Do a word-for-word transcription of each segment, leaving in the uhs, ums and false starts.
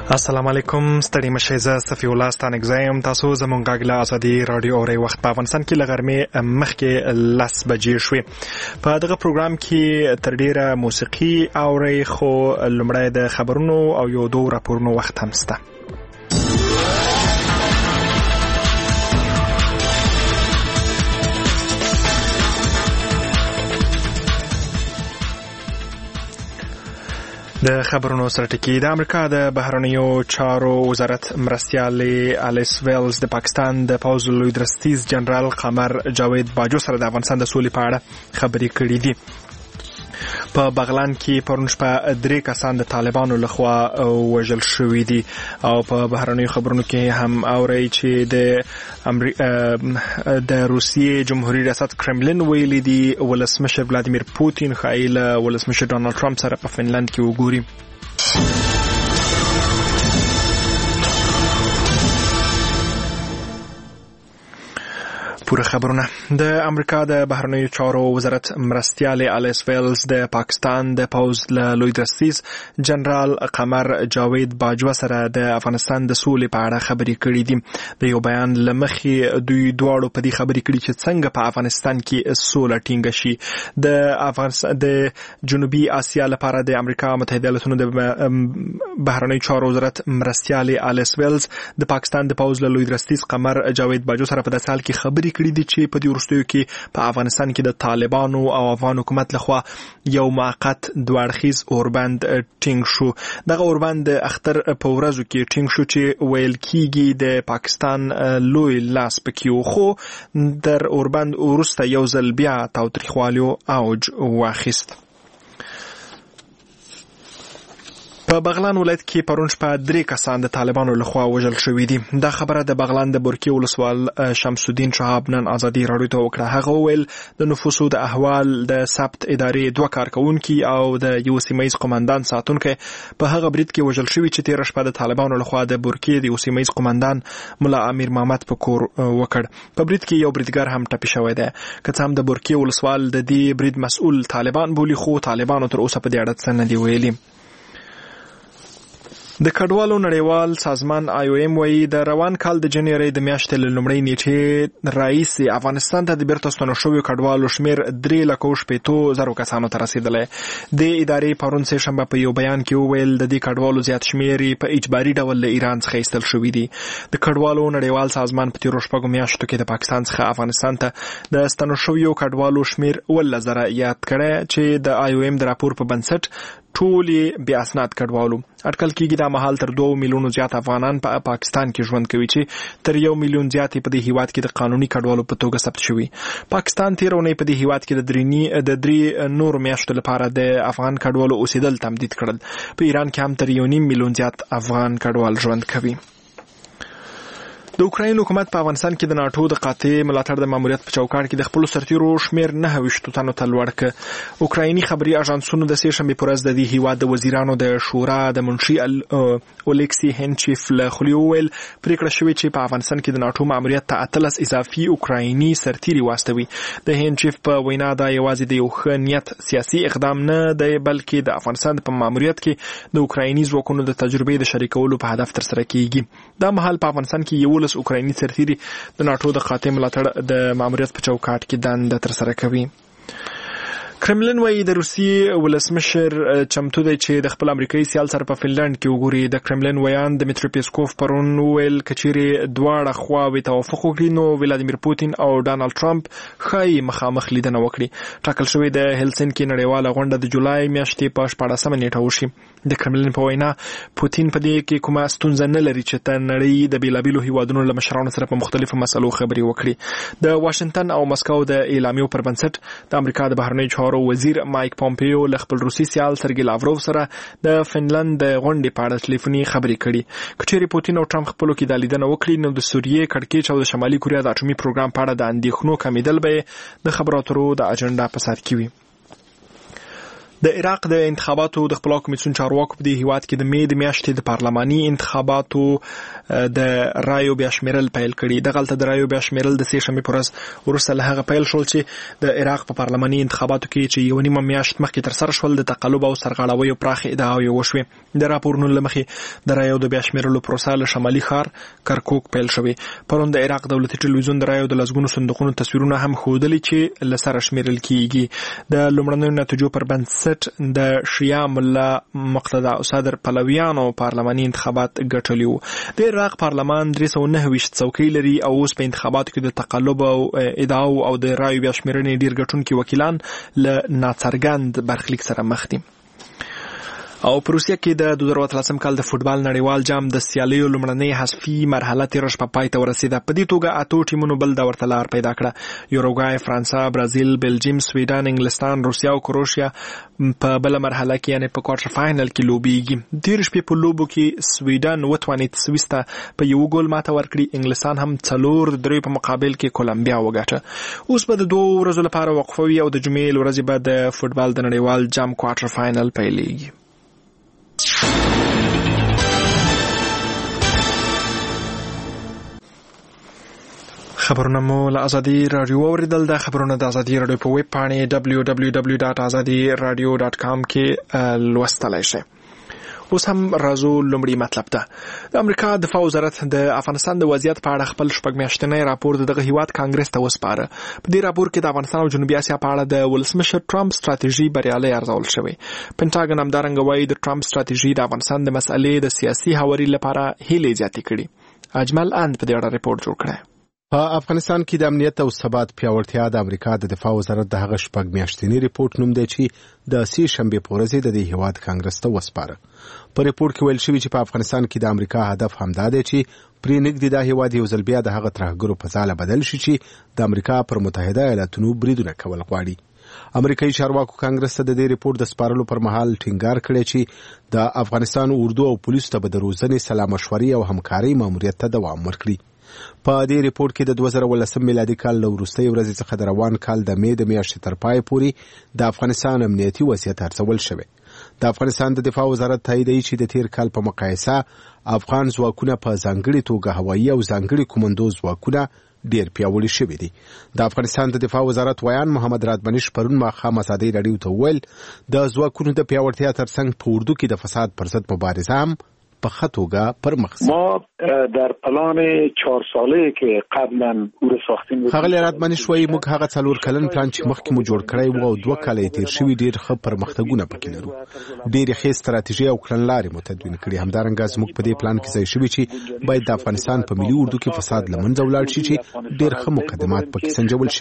السلام علیکم ستړي مشه زه صفی الله ستانګزایم تاسو زمونږ غږ له ازادي رادیو اوري وخت په افغانستان کې لغرمه مخکې لس بجې شوې په دغه پروګرام کې تر ډیره موسیقي اوري خو لمړی د خبرونو او یو دوه راپورونو وخت هم شته. د خبرونو سرټکی د امریکا د بهرنیو چارو وزارت مرستیال الیس ویلز د پاکستان د پوز لوی درستیز جنرال قمر جاوید باجو سره د افغانستان د سولې په اړه خبرې کړې دي. په بغلان کې پرون شپه درې کسان د طالبانو لخوا وژل شوي دي او په بهرنیو خبرونو کې هم اوري چې د امریکا د روسیې جمهوریت ریاست کرملین ویلي دي ولسمشر ولادیمیر پوتین خایل ولسمشر ډونالد ټرمپ سره په فنلند کې وګوري. پوره خبرونه. د امریکا د بهرنیو چارو وزارت مرستیال الیس ویلز د پاکستان د پوز لوی درستیز جنرال قمر جاوید باجو سره د افغانستان د سولې په اړه خبرې کړې دي. د یو بیان لمخې دوی دواړو په دې خبرې کړې چې څنګه په افغانستان کې سوله ټینګه شي. د افغانستان د جنوبي اسیا لپاره د امریکا متحده ایالاتونو د بهرنیو چارو وزارت مرستیال الیس ویلز د پاکستان د پوز لوی درستیز قمر جاوید باجو سره په داسې حال کې خبرې کړي دي چې په دې وروستیو کې په افغانستان کې د طالبانو او افغان حکومت لخوا یو موقت دوه اړخیز اوربند ټینګ شو. دغه اوربند اختر په ورځو کې ټینګ شو چې ویل کېږي د پاکستان لوی لاس پکې خو در اوربند وروسته یو ځل بیا تاوتریخوالیو اوج واخیست. په بغلان ولایت کې پرون شپه درې کسان د طالبانو لخوا وژل شوي دي. دا خبره د بغلان د بورکي ولسوال شمس الدین شهاب نن ازادي راډیو ته وکړه. هغه وویل د نفوسو د احوال د ثبت ادارې دوه کارکونکي او د یو سیمه ییز قومندان ساتونکي په هغه برید کې وژل شوي چې تیر شپه د طالبانو لخوا د بورکي د یو سیمه ییز قومندان ملا امیر محمد په کور وکړ. په برید کې یو بریدګر هم ټپي شوی دی. که څه هم د بورکي ولسوال د دې برید مسؤل طالبان بولي خو طالبانو تر اوسه په دې اړه څه نه دی ویلي. د کډوالو نړیوال سازمان آی او ایم وايي د روان کال د جنوري د میاشتې له لومړۍ نیټې راهیسې افغانستان ته د بیرته ستنو شویو کډوالو شمېر درې لکه شپېتو زرو کسانو ته رسېدلی. د ادارې پرون سه شنبه په یو بیان کې وویل د دې کډوالو زیات شمېر په اجباري ډول له ایران څخه ایستل شوي دي. د کډوالو نړیوال سازمان په تیرو شپږو میاشتو کې د پاکستان څخه افغانستان ته د ستنو شویو کډوالو شمېر اوولس زره یاد کړی چې د آی او ایم د راپور په بنسټ ټولې بې اسناد کډوالو. اټکل کېږي دا مهال تر دوه میلیونو زیات افغانان په پا پاکستان کې ژوند کوي چې تر یو میلیون زیات په دې هیواد کې د قانوني کډوالو په توګه ثبت شوي. پاکستان تیر اونۍ په دې هیواد کې د درې د درې نور میاشتو لپاره د افغان کډوالو اوسېدل تمدید کړل. په ایران کې هم تر یو نیم میلیون زیات افغان کډوال ژوند کوي. د اوکراین حکومت په افغانستان کې د ناتو د قاطع ملاتړ د ماموریت په چوکاټ کې د خپل سرتیرو شمېر نه ویشتو تنو ته لوړ کړ. اوکرایني خبري اژانسونو د سه شنبې پر ورځ د دې هیواد د وزیرانو د شورا د منشي اولکسي هنچیف له خولې وویل پریکړه شوې چې په افغانستان کې د ناتو ماموریت ته اتلس اضافي اوکرایني سرتیري واستوي. د هنچیف په وینا دا یوازې د یو ښه نیت سیاسي اقدام نه دی بلکې د افغانستان په ماموریت کې د اوکرایني ځواکونو د تجربې د شریکولو په هدف ترسره کیږي. دا مهال په افغانستان کې یو اوکرایني سرتیري د ناتو د قاطع ملاتړ د ماموریت په چوکاټ کې دنده ترسره کوي. کرملین وايي د روسیې ولسمشر چمتو دی چې د خپل امریکایي سیال سره په فنلند کې وګوري. د کرملین ویان دمیتری پیسکوف پرون ویل کچېرې دواړه خواوې توافق وکړي نو ولادیمیر پوتین او ډانلډ ټرمپ ښایي مخامخ لیدنه وکړي. ټاکل شوې د هلسنکي نړیواله غونډه د جولای میاشتې په شپاړسمه نیټه وشي. د کرملین په وینا پوتین په دې کې کومه ستونزه نه لري چې د نړۍ د بیلابیلو هیوادونو له مشرانو سره په مختلفو مسلو خبرې وکړي. د واشنگټن او مسکو د اعلامیو پر بنسټ د امریکا د بهرنیو چارو وزیر مایک پومپیو له خپل روسي سیال سرګي لاوروف سره د فنلند د غونډې په اړه ټلیفوني خبرې کړي. کچېرې پوتین او ټرمپ خپلو کې د لیدنه وکړي نو د سوریې کړکېچ او د شمالي کوریا د اټومي پروګرام په اړه د اندېښنو کمیدل به د خبرو اترو د اجنډا په سر کې وي. د عراق د انتخاباتو د خپلواک کمیسیون چارواکو په دې هیواد کې د مې د میاشتې د پارلماني انتخاباتو د رایو بیا شمیرل پیل کړي. دغلته د رایو بیا شمیرل د سې شنبې په ورځ وروسته له هغه پیل شول چې د عراق په پارلماني انتخاباتو کې چې یو نیمه میاشت مخکې ترسره شول د تقلب او سرغړاویو پراخې ادعاوې وشوې. د راپورونو له مخې د رایو د بیا شمیرلو پروسه له شمالي ښار کرکوک پیل شوې. پرون د عراق دولتي ټلویزیون د رایو د لسګونو صندوقونو تصویرونه هم ښودلي چې له سره شمیرل کیږي. د لومړنیو نتیجو پر بنسټ د شیعه ملا مقتدا صدر پلویانو پارلماني انتخابات ګټلي وو. د عراق پارلمان درې سوه نهه ویشت څوکۍ لري او اوس په انتخاباتو کې د تقلب او ادعاو او د رایو بیا شمیرنې ډیر ګټونکي وکیلان له ناڅرګند برخلیک سره مخ دي. او په روسیه کې د دوه زره اتلسم کال د فوټبال نړیوال جام د سیالیو لومړنۍ حذفي مرحله تېره شپه پای ته ورسېده. په دې توګه اتو ټیمونو بل د ورته لار پیدا کړه. یوروګوای، فرانسه، برازیل، بلجیم، سویډن، انګلستان، روسیه او کروشیا په بل مرحله کې یعنی په کوارټر فاینل کې لوبېږي. تېر شپې په لوبو کې سویډن وتوانید سویس ته په یو ګول ماته ورکړي. انګلستان هم څلور د دریو په مقابل کې کولمبیا وګټه. اوس به د دوه ورځو لپاره وقفه وي او د جمعې ورځې به د فوټبال د نړیوال جام کوارټر فاینل پیلېږي. خبرونه مو له ازادي رادیو اوریدل. د خبرونه د ازادي رادیو په ویب پاڼې دبلیو دبلیو دبلیو ډاټ ازادي رادیو ډاټ کام کې لوستلای شئ. اوس هم راځو لومړی مطلب ته. د امریکا دفاع وزارت د افغانستان د وضعیت په اړه خپل شپږ میاشتنی راپور دغه هیواد کانګرس ته وسپاره. په دې راپور کې د افغانستان او جنوبي اسیا په اړه د ولسمشر ټرمپ ستراتیژي بریالۍ ارزول شوې. پینټاګن همدارنګه وایي د ټرمپ ستراتیژي د افغانستان د مسئلې د سیاسي هواري لپاره هیلې زیاتې کړي. اجمل اند په دې اړه ریپورت جوړ کړی. په افغانستان کې د امنیت او ثبات پیاوړتیا د امریکا د دفاع وزارت د هغه شپږ میاشتنی ریپورت نوم دی چې د سې شنبې په ورځ د دې هیواد کانګرس ته وسپاره. په ریپورت کې ویل شوی چې په افغانستان کې د امریکا هدف همدا دی چې پرې نږدې د هیواد یو ځل بیا د هغه ترهګرو په ځاله بدل شي چې د امریکا پر متحده ایالاتونو بریدونه کول غواړي. امریکایي چارواکو کانګرس ته د دې ریپورت د سپارلو پر مهال ټینګار کړی چې د افغانستان اردو او پولیسو ته به د روزنې، سلا مشورې او همکارۍ ماموریت ته دوام ورکړي. په دې ریپورت کې د دوه زره ولسم میلادي کال له وروستۍ ورځې څخه د روان کال د مې د میاشتې تر پای پورې د افغانستان امنیتي وضعیت ارزول شوی. د افغانستان د دفاع وزارت تاییدوي چې د تیر کال په مقایسه افغان ځواکونه په ځانګړي توګه هوایي او ځانګړي کومندو ځواکونه ډیر پیاوړي شوي دي. د افغانستان د دفاع وزارت ویان محمد رادمنش پرون ماښام ازادي راډیو ته وویل د ځواکونو د پیاوړتیا ترڅنګ په اردو کې د فساد پر ضد مبارزه هم په خطوګه پر مخ. ما در پلان چهار ساله که قبلا او ساختیم هغه رادمنش وایي موږ هغه څلور کلن پلان چې مخکې مو جوړ کړی وو او دوه کاله تیر شوي ډیر ښه پرمختګونه پکې لرو. ډېرې ښې ستراتیژي او کړنلارې مو تدوین کړي. همدارنګه زموږ په دې پلان کې ځای شوي چې باید د افغانستان په ملي اردو کې فساد له منځه ولاړ شي چې ډېر ښه مقدمات پکې سنجول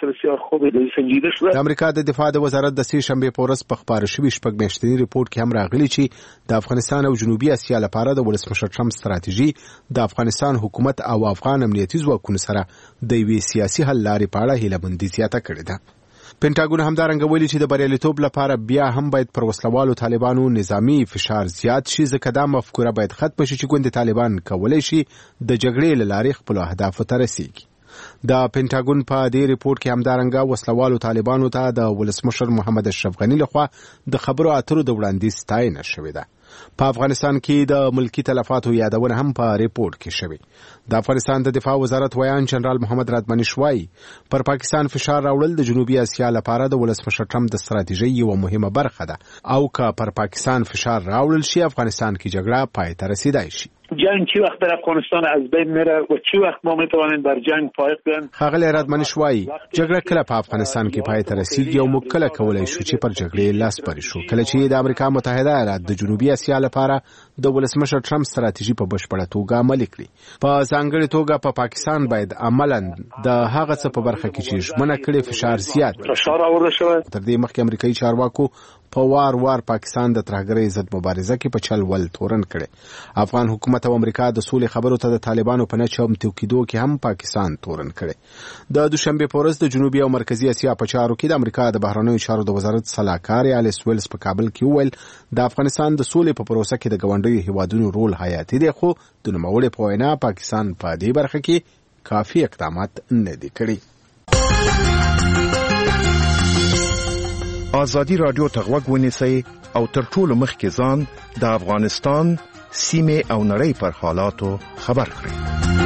شي. د امریکا د دفاع د وزارت د سې شنبې په ورځ په خپاره شوي شپږ میاشتني ریپورت کې هم راغلي چې د افغانستان او جنوبي اسیا لپاره د ولسمشر ټرمپ ستراتیژي د افغانستان حکومت او افغان امنیتي ځواکونو سره د یوې سیاسي حل لارې په اړه هیلهمندي زیاته کړې ده. پینټاګون همدارنګه ویلي چې د بریالیتوب لپاره بیا هم باید پر وسلوالو طالبانو نظامی فشار زیات شي، ځکه دا مفکوره باید ختم شي چې ګوند طالبان کولی شي د جګړې له لارې خپلو اهدافو ته رسیږي. د پینټاګون په دې ریپورت کې همدارنګه وسلوالو طالبانو ته د ولسمشر محمد اشرف غني لخوا د خبرو اترو د وړاندیز ستاینه شوې ده. په افغانستان کې د ملکی تلفاتو یادونه هم په ریپورت کې شوی. د افغانستان د دفاع وزارت ویان جنرال محمد رادمنش وایي پر پاکستان فشار راوړل د جنوبي اسیا لپاره د ولسمشر ټرمپ د ستراتیژۍ یوه مهمه برخه ده او که پر پاکستان فشار راوړل شي افغانستان کې جګړه پای ته رسیدای شي. جنگ چی وقت در افغانستان از بین میره و چی وقت ما میتوانیم بر جنگ پایق بیایم. ښاغلی رادمنش وایي جګړه کله په افغانستان کې پای ته رسیږي او موږ کله کولی شو چې پر جګړې لاس پرې شو کله چې د امریکا متحده ایالات د جنوبي اسیا لپاره د ولسمشر ټرمپ ستراتیژي په بشپړه توګه عملي کړي. په ځانګړې توګه په پا پاکستان باید عملاً د هغه څه په برخه کې چې ژمنه کړې فشار زیات فشار راوړل شوی. تر دې مخکې امریکایي چارواکو په وار وار پاکستان د ترهګرۍ ضد مبارزه کې په چل ول تورن کړي. افغان حکومت او امریکا د سولې خبرو ته د طالبانو په نه چمتو کېدو کې هم پاکستان تورن کړي. د دوشنبه په ورځ د جنوبي او مرکزی اسیا په چارو کې د امریکا د بهرنیو چارو د وزارت صلاحکار الیس ویلز په کابل کې وویل د افغانستان د سولې په پروسه کې د ګاونډیو هیوادونو رول حیاتي دی، خو د نوموړي په وینا پاکستان په دې برخه کې کافي اقدامات نه دي کړي. ازادي رادیو ته غوږ ونیسئ او تر ټولو مخکې ځان د افغانستان سیمه او نړۍ پر حالاتو خبر کړئ.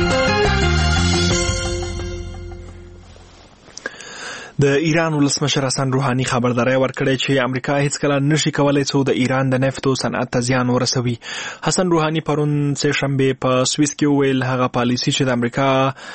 د ایران ولسمشر حسن روحاني خبرداري ورکړې چې امریکا هیڅ کله نشي کولای څو د ایران د نفتو صنعت ته زیان ورسوي. حسن روحاني پرون سه شنبه په سویس کې ویل هغه پالیسي چې د امریکا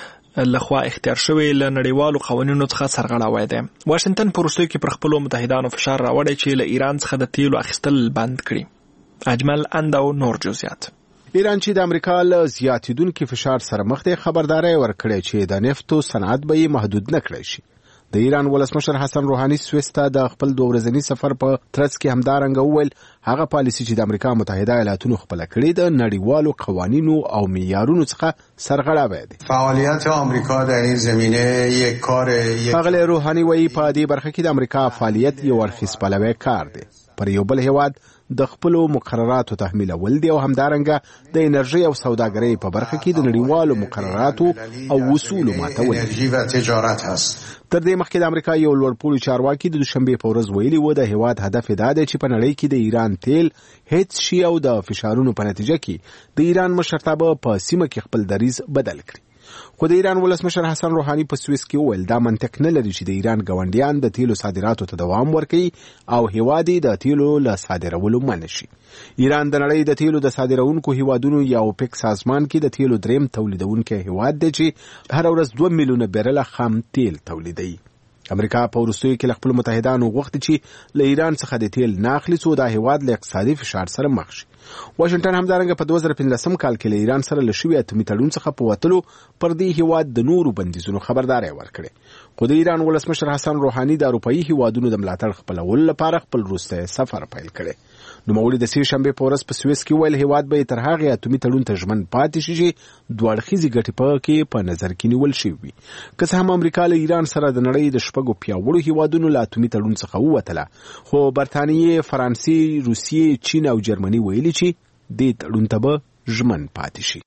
لخوا اختیار شوی له نړیوالو قوانینو څخه سرغړاوی دی. واشنگټن په وروستیو کې پر خپلو متحدانو فشار راوړی چې له ایران څخه د تیلو اخیستل بند کړي. اجمل اندو نور جزئیات. ایران چې د امریکا له زیاتیدونکو فشار سره مخ دی خبرداري ورکړې چې د نفتو صنعت به محدود نه کړي شي. د ایران ولسمشر حسن روحاني سویس ته د خپل دوه ورځني سفر په ترڅ کې همدارنګه وویل هغه پالیسي چې د امریکا متحده ایالاتونو خپل کړې د نړیوالو قوانینو او معیارونو څخه سرغړاوی دي. فعالیت آمریکا در این زمینه یک کار هغه روحاني وایي په دې برخه کې د امریکا فعالیت یو ورخیز پلوي کار دی. پر یو بل هیواد د خپل مقرراتو تحمیلول دي او همدارنګه د انرژي او سوداګرۍ په برخه کې د نړیوالو مقرراتو او اصولو ماتول انرژي و تجارت هست. تر دې مخکې د امریکا یو لوړپوړي چارواکي د دوشنبه په ورځ ویلي و د هیواد هدف دا دی چې په نړۍ کې د ایران تیل هیڅ شي او د فشارونو په نتیجه کې د ایران مشرتابه په سیمه کې خپل دریځ بدل کړي. خو د ایران ولسمشر حسن روحاني په سویس کې وویل دا منطق نه لري چې د ایران ګاونډیان د تیلو صادراتو ته دوام ورکړي او هیواد د تیلو له صادرولو منع شي. ایران د نړۍ د تیلو د صادرونکو هیوادونو یو پک سازمان کې د تیلو دریم تولیدونکو هیواد دی چې هر ورځ دوه میلیونه بیرل خام تیل تولیدوي. امریکا په وروستیو کې خپل متحدانو غوښتي چې له ایران څخه د تیل ناخلي څو د هیواد له اقتصادي فشار سره مخ شي. واشنگټن همدارنګه په دوه زره پنځلسم کال کې له ایران سره له شوی اتمی تړون څخه په وتلو پر دې هیواد د نورو بندیزونو خبرداري ورکړي. خو د ایران ولسمشر حسن روحاني د اروپאי هیوادونو د ملاتړ خپلولو لپاره خپل وروستی سفر پیل کړي. نو مولوی د سې شنبه په ورځ په سویس کې ویل هیواد به تر هغه اتمی تړون ته ژمن پاتې شي چې دوه اړخیزې ګټې په کې په نظر کې نیول شوی وي. که څه هم امریکا له ایران سره د نړۍ د شپږو پیاوړو هیوادونو له اتمی تړون څخه ووتله، خو برتانیې، فرانسې، روسیې، چین او جرمني ویلي چې دې تړون ته به ژمن پاتې شي.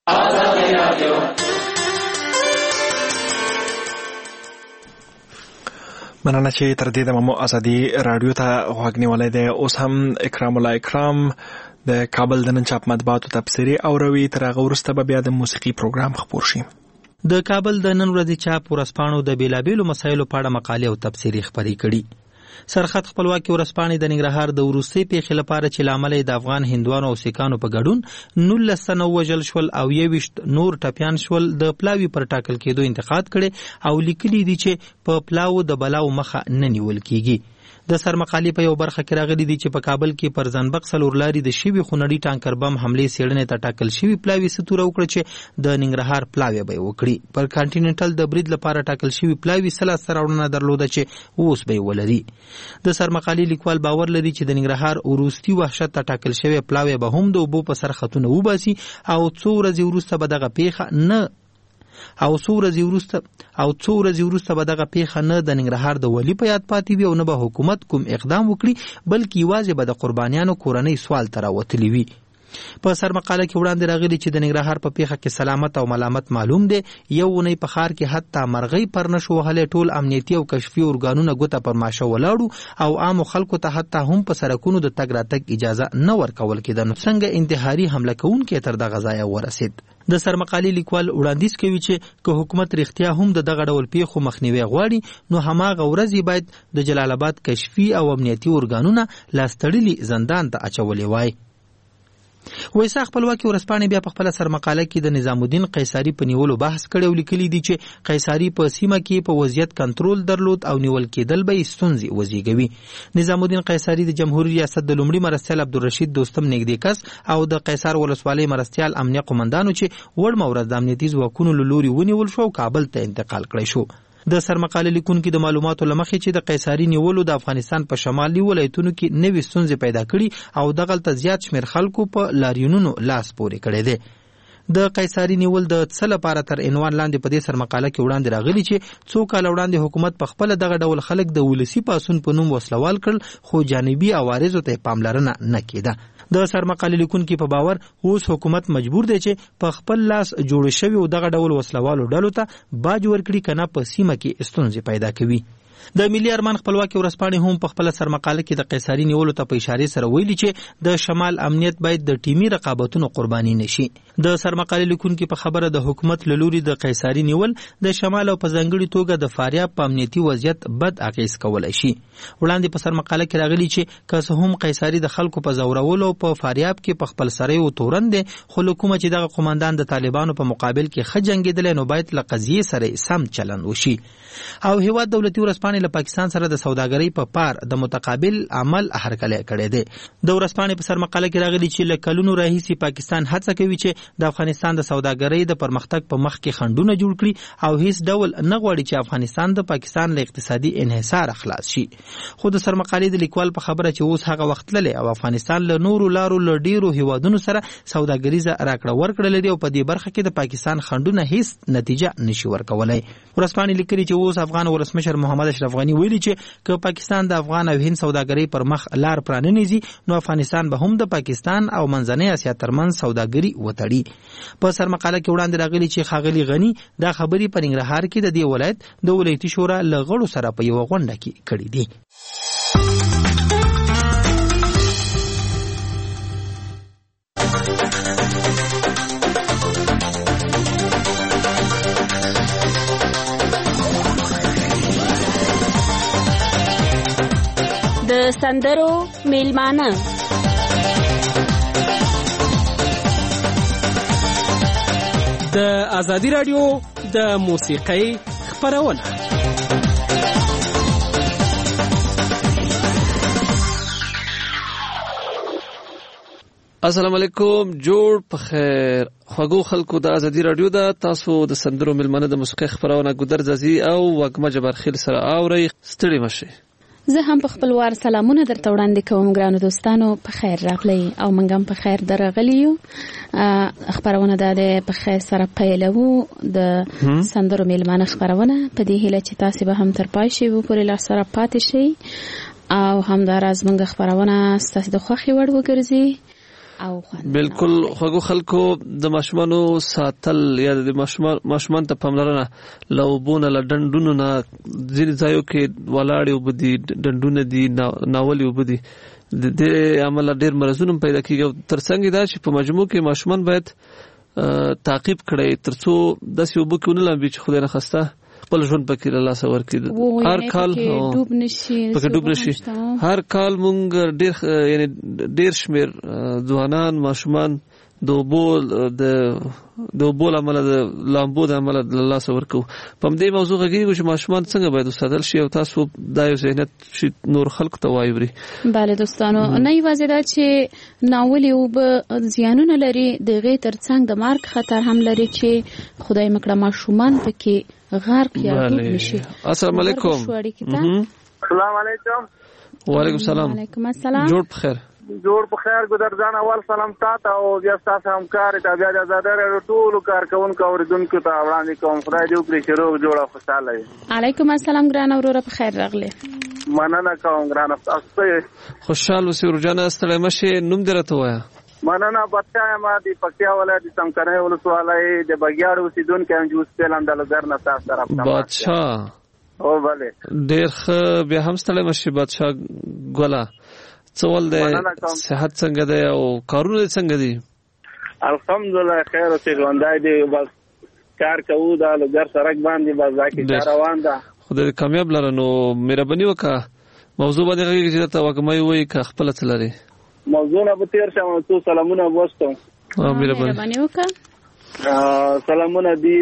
مننه چې تر دې دمه مو ازادي رادیو ته غوږ نیولی دی. اوس هم اکرام الله اکرام د کابل د نن چاپ مطبوعاتو تبصرې اوروي. تر هغه وروسته به بیا د موسیقي پروګرام خپور شي. د کابل د نن ورځې چاپ ورځپاڼو د بیلابیلو مسایلو په اړه مقالې او تبصرې خپرې کړي. سرخط خپلواکي ورځپاڼې د ننګرهار د وروستۍ پیښې لپاره چې لامل د افغان هندوانو او سیکانو په ګډون نولس تنه وژل شول او یویشت نور ټپیان شول د پلاوي پر ټاکل کېدو انتقاد کړي او لیکلي دي چې په پلاو د بلاو مخه نه نیول کیږي. د سرمقالې په یو برخه کې راغلي دي چې په کابل کې پر زنبق څلورلاري د شوي خونړي ټانکر بم حملې څېړنې ته ټاکل شوي پلاوي ستوره وکړه چې د ننګرهار پلاوی به وکړي. پر کانټیننټل د برید لپاره ټاکل شوي پلاوي سلا سراوړنه درلوده چې اوس به ولري. د سرمقالې لیکوال باور لري چې د ننګرهار وروستي وحشت ته ټاکل شوی پلاوی به هم د اوبو په سر خطونه وباسي او څو ورځې وروسته به دغه پیښه نه او څو ورځې وروسته او څو ورځې وروسته به دغه پیښه نه د ننګرهار د ولي په یاد پاتې وي او نه به حکومت کوم اقدام وکړي بلکې یوازې به د قربانیانو کورنۍ سوال ته راوتلي وي. په سرمقاله کې وړاندې راغلي چې د ننګرهار په پیښه کې سلامت او ملامت معلوم دی. یو ونی په ښار کې حتی مرغۍ پر نشو وهلې، ټول امنیتي او کشفي ارګانونه ګوته پر ماشه ولاړو او عامو خلکو ته حتی هم په سرکونو د تګ راتګ اجازه نه ورکول کېده. نو څنګه انتحاري حمله کوونکي تر دغه ځایه ورسید؟ د سرمقالې لیکوال وړاندیز کوي چې که حکومت رښتیا هم د دغه ډول پیښو مخنیوي غواړي نو هماغه ورځ باید د جلال آباد کشفي او امنیتي ارګانونه لاستړلي زندان ته اچولې وای. ویسا خپلواکي ورځپاڼې بیا په خپل سرمقاله کې د نظام الدین قیصري په نیولو بحث کړی او لیکلي دي چې قیصري په سیمه کې په وضعیت کنټرول درلود او نیول کېدل به ستونزې وزېږوي. نظام الدین قیصري د جمهوریت ریاست د لومړي مرستیال عبدالرشید دوستم نږدې کس او د قیصر ولسوالۍ مرستیال امنیه قومندانو چې وړ مورز د امنیتي ځواکونو له لوري ونیول شو او کابل ته انتقال کړی شو. د سرمقاله لیکونکو د معلوماتو لمخې چې د قیصري نیولو د افغانستان په شمالي ولایتونو کې نوې ستونزې پیدا کړي او دغلته زیات شمېر خلکو په لاریونونو لاس پورې کړی دی. د قیصري نیول د څه لپاره تر عنوان لاندې په دې سرمقاله کې وړاندې راغلي چې څو کال وړاندې حکومت په خپل دغه ډول خلک د ولسی پاسون په نوم وسلوال کړل خو جانبي عوارضو ته پاملرنه نه کېده. د سرمقاله لیکونکو په باور اوس حکومت مجبور دی چې په خپل لاس جوړ شوی او دغه ډول وسلوالو ډلو ته باج ورکړي کنه په سیمه کې ستونزې پیدا کوي. د ملي ارمان خپلواکي ورځپاڼې هم په خپل سرمقاله کې د قیصري نیولو ته په اشاره سره ویلي چې د شمال امنیت باید د ټیمي رقابتونو قرباني نشي. د سرمقاله لیکونکو په خبره د حکومت له لوري د قیصري نیول د شمال او په ځانګړي توګه د فاریاب په امنیتي وضعیت بد اغیز کولای شي. وړاندې په سرمقاله کې راغلي چې که هم قیصري د خلکو په زورولو په فاریاب کې په خپل سره او تورند خو حکومت چې دغه قوماندان د طالبانو په مقابل کې خجنګیدل نو باید له قضیې سره سم چلند وشي. او هیواد دولتي ورځپاڼې له پاکستان سره د سوداګرۍ په پار د متقابل عمل هرکلی کړی دی. د ورځپاڼې په سرمقاله کې راغلي چې له کلونو راهیسې پاکستان هڅه کوي چې د افغانستان د سوداګرۍ د پرمختګ په مخ کې خنډونه جوړ کړي او هیڅ ډول نه غواړي چې افغانستان د پاکستان له اقتصادي انحصار خلاص شي. خو د سرمقالې د لیکوال په خبره چې اوس هغه وخت للی او افغانستان له نورو لارو له ډیرو هیوادونو سره سوداګریزه راکړه ورکړه لري او په دې برخه کې د پاکستان خنډونه هیڅ نتیجه نشي ورکولای. ورځپاڼې لیکلي چې اوس افغان ولسمشر محمد اشرف غنی ویلي چې که پاکستان د افغان او هند سوداګرۍ پر مخ لار پراننیزي نو افغانستان به هم د پاکستان او منځنۍ اسیا ترمنځ سوداګري وتړي. په سرمقاله کې وړاندې راغلي چې ښاغلي غنی دا خبرې په ننګرهار کې د دې ولایت د ولایتي شورا له غړو سره په یوه غونډه کې کړې دي. د سندرو میلمانه د ازادي رادیو د موسیقۍ خپرونه. السلام علیکم، جوړ په خیر خوږو خلکو د ازادي رادیو د تاسو د سندرو میلمانه د موسیقۍ خپرونه ګودر زازي او وګمه جبرخیل سره اوري. ستړي مشي. زه هم په خپل وار سلامونه درته وړاندې کوم ګرانو دوستانو، په خیر راغلی او موږ هم په خیر درغلی یو. خبرونه د په خیر سره پیلوو د سندرو میلمانه خبرونه په دې هیله چې تاسو به هم تر پای شي و پورې لا سره پاتې شي او هم د راز موږ خبرونه ستاسو د خوښي وړ وګرځي. او بالکل خوږو خلکو د ماشومانو ساتل یا د ماشومان ته پاملرنه لوبونه لډندونو نه ځینې ځایو کې ولاړې وبدي ډندونه دي ناولې وبدي د دې عمل ډېر مرزونه پیدا کیږي. ترڅنګ دا چې په مجموع کې ماشومان باید تعقیب کړي ترڅو داسې وبو کې ونه لامبي چې خدای نه خواسته خپل ژوند پکې له لاسه ورکړي. هر کال ډوب نشي پکې ډوب نشي. هر کال مونږ ډېر یعنی ډېر شمیر ځوانان ماشومان د اوبو د د اوبو له امله د لامبو د امله له لاسه ورکوو. په همدې موضوع غږېږو چې ماشومان څنګه باید وساتل شي او تاسو دا یو ذهنیت شي نور خلکو ته وایوري. بله دوستانو، نه یوازې دا چې ناولې اوبه زیانونه لري، د هغې تر څنګ د مرګ خطر هم لري چې خدای مکړه ماشومان پکې غرق یا ډوب نشي. السلام علیکم. السلام علیکم. وعلیکم السلام. وعلیکم السلام. جوړ په خیر. جوړ په خیر ګدرځان اول سلام تاسو او بیا تاسو همکار ته بیا د آزاد رادیو ټول کارکونکو اوریدونکو ته وړاندې کوم. خدای دې وکړي چې روغ جوړه خوشاله وي. علیکم السلام ګران اوره په خیر راغلی. مننه کوم ګران تاسو خوشاله اوسئ ورجانه ستړی مشي. نوم دې راته وایه. مننه بچا ما دی پکتیا ولایت د څمکنه ولسوالۍ د بګیاړ اوسیدونکو هم جوړ سپیلم د لګر نه تاسو طرف بادشاہ. او بله ډېر ښه. بیا هم ستړی مشي بادشاہ ګوله. څه ول دی؟ صحت څنګه دی او کارونه څنګه دي؟ الحمدلله خیر اوسې ژوندی دی. بس کار کوو د لګر سړک باندې بس دا کې روان ده. خدای دې کامیاب لره. نو مهرباني وکړه موضوع باندې غږېږي چې درته وږمۍ ووایي که خپله څه لرې موضوع نه به تېر شم. څو سلامونه وستم. مهرباني وکړه. سلامونه دي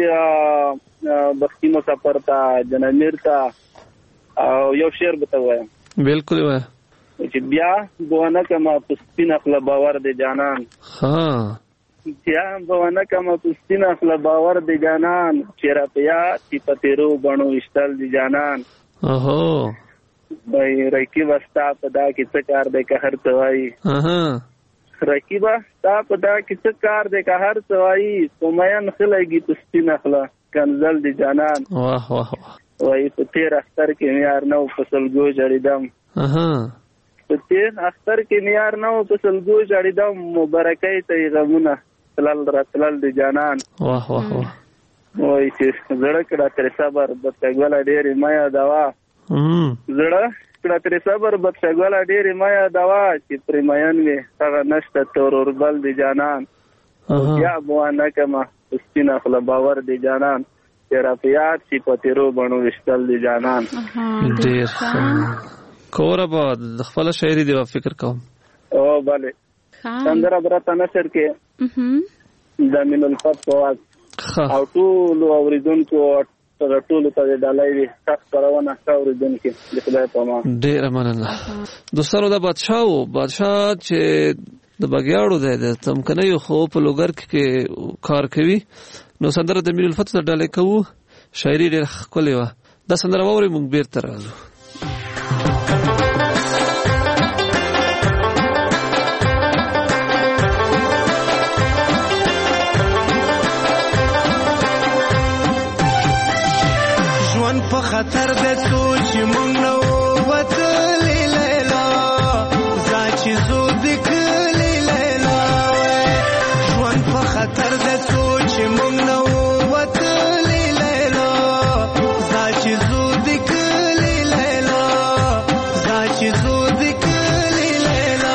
بختي مسافر ته، جنامیر ته او یو شعر به ته وایم. بالکل وایه. چې بیا بونه کما په سپینه خوله باور دی جانان. ها بیا بونه کما په سپینه خوله باور دی جانان، چې را په یاد چې په تېرو بڼو ویشتل دی جانان. اوهو وای رقیبه ستا په دا کې څه کار دی که هر څه وایي. رقیبه ستا په دا کې څه کار دی که هر څه وایي، په مین ښه لګي په سپینه خوله کنځل دی جانان. واه واه واه. وای په تېر اختر کې مې یار نه و په سلګو ژړېدم. په تېر اختر کې مې یار نه و په سلګو ژړېدم، مبارکۍ ته یې غمونه تلل راتلل دی جانان. واه واه واه. وای چې زړه کړه ترې صبر درته ګله ډېرې مه یادوه، زړه کړه تر صبر بدشګوله ډېرې مایا دوا چې پرمایان وي هغه نشته تورور بل دی جانان یا بوانه کما سپینا خلا باور دی جانان تیرا پیار چې پتیرو بڼو وشتل دی جانان. ډېر کور آباد خپل شاعري دی فکر کوم. او bale سندره برته نشر کې د مين الفت فواز او ټول اوریدونکو ټول ته ډالای وي تاسو پرونه اوریدونکو د خدای په امان. ډېر مننه دوستانو. دا بادشاہ او بادشاہ چې د بګیاړو د تمکنیو خو په لوګر کې کار کوي نو سندره د مين الفت ته ډالای کوو. شاعري ډېر ښکلې وه. دا سندره واورئ موږ بیرته راځو. په خطر د سوچ مونږ نو وتلې لیلا ځاچې زو د کلی لیلا ژوند په خطر د سوچ مونږ نو وتلې لیلا ځاچې زو د کلی لیلا ځاچې زو د کلی لیلا.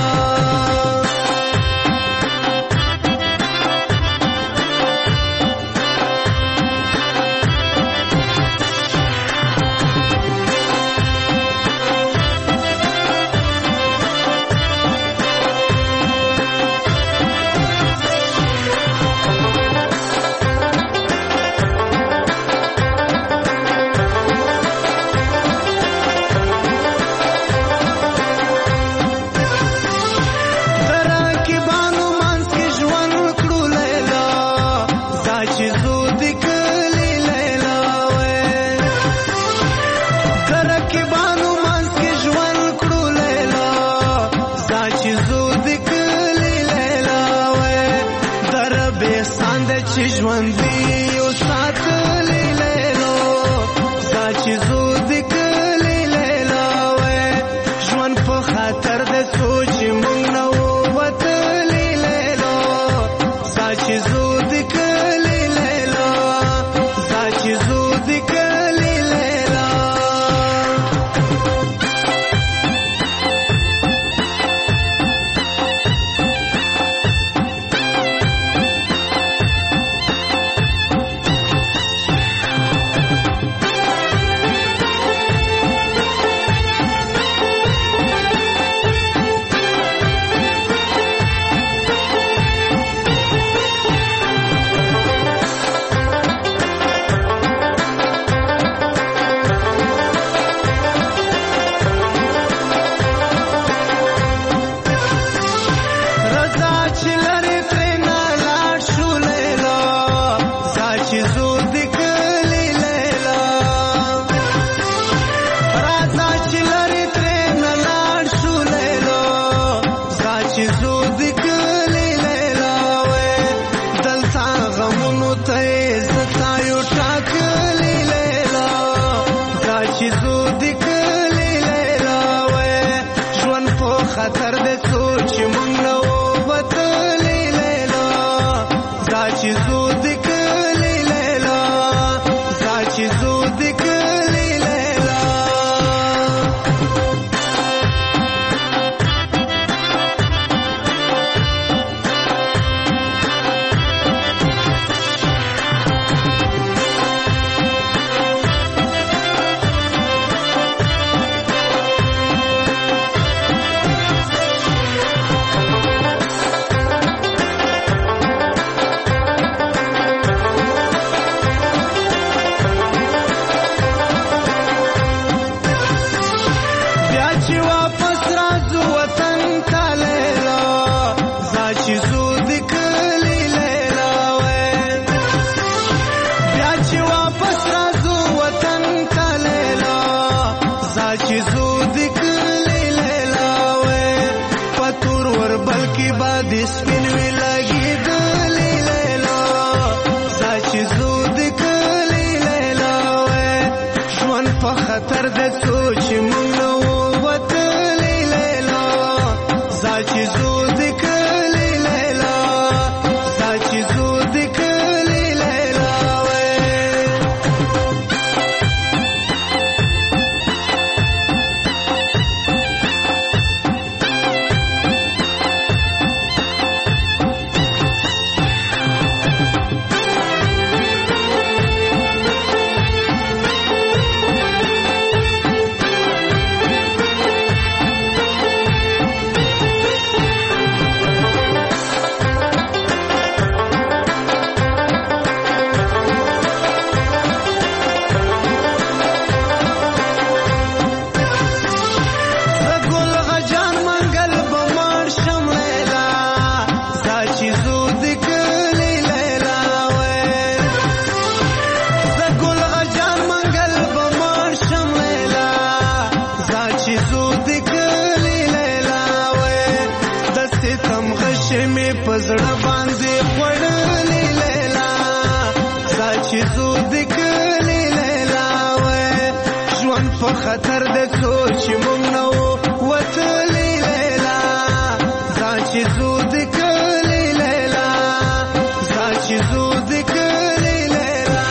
کلی لیلا وې ژوند په خطر د سوچ مونږ نو وتلی لیلا ځان چې زو د کلی لیلا ځان چې زو د کلی لیلا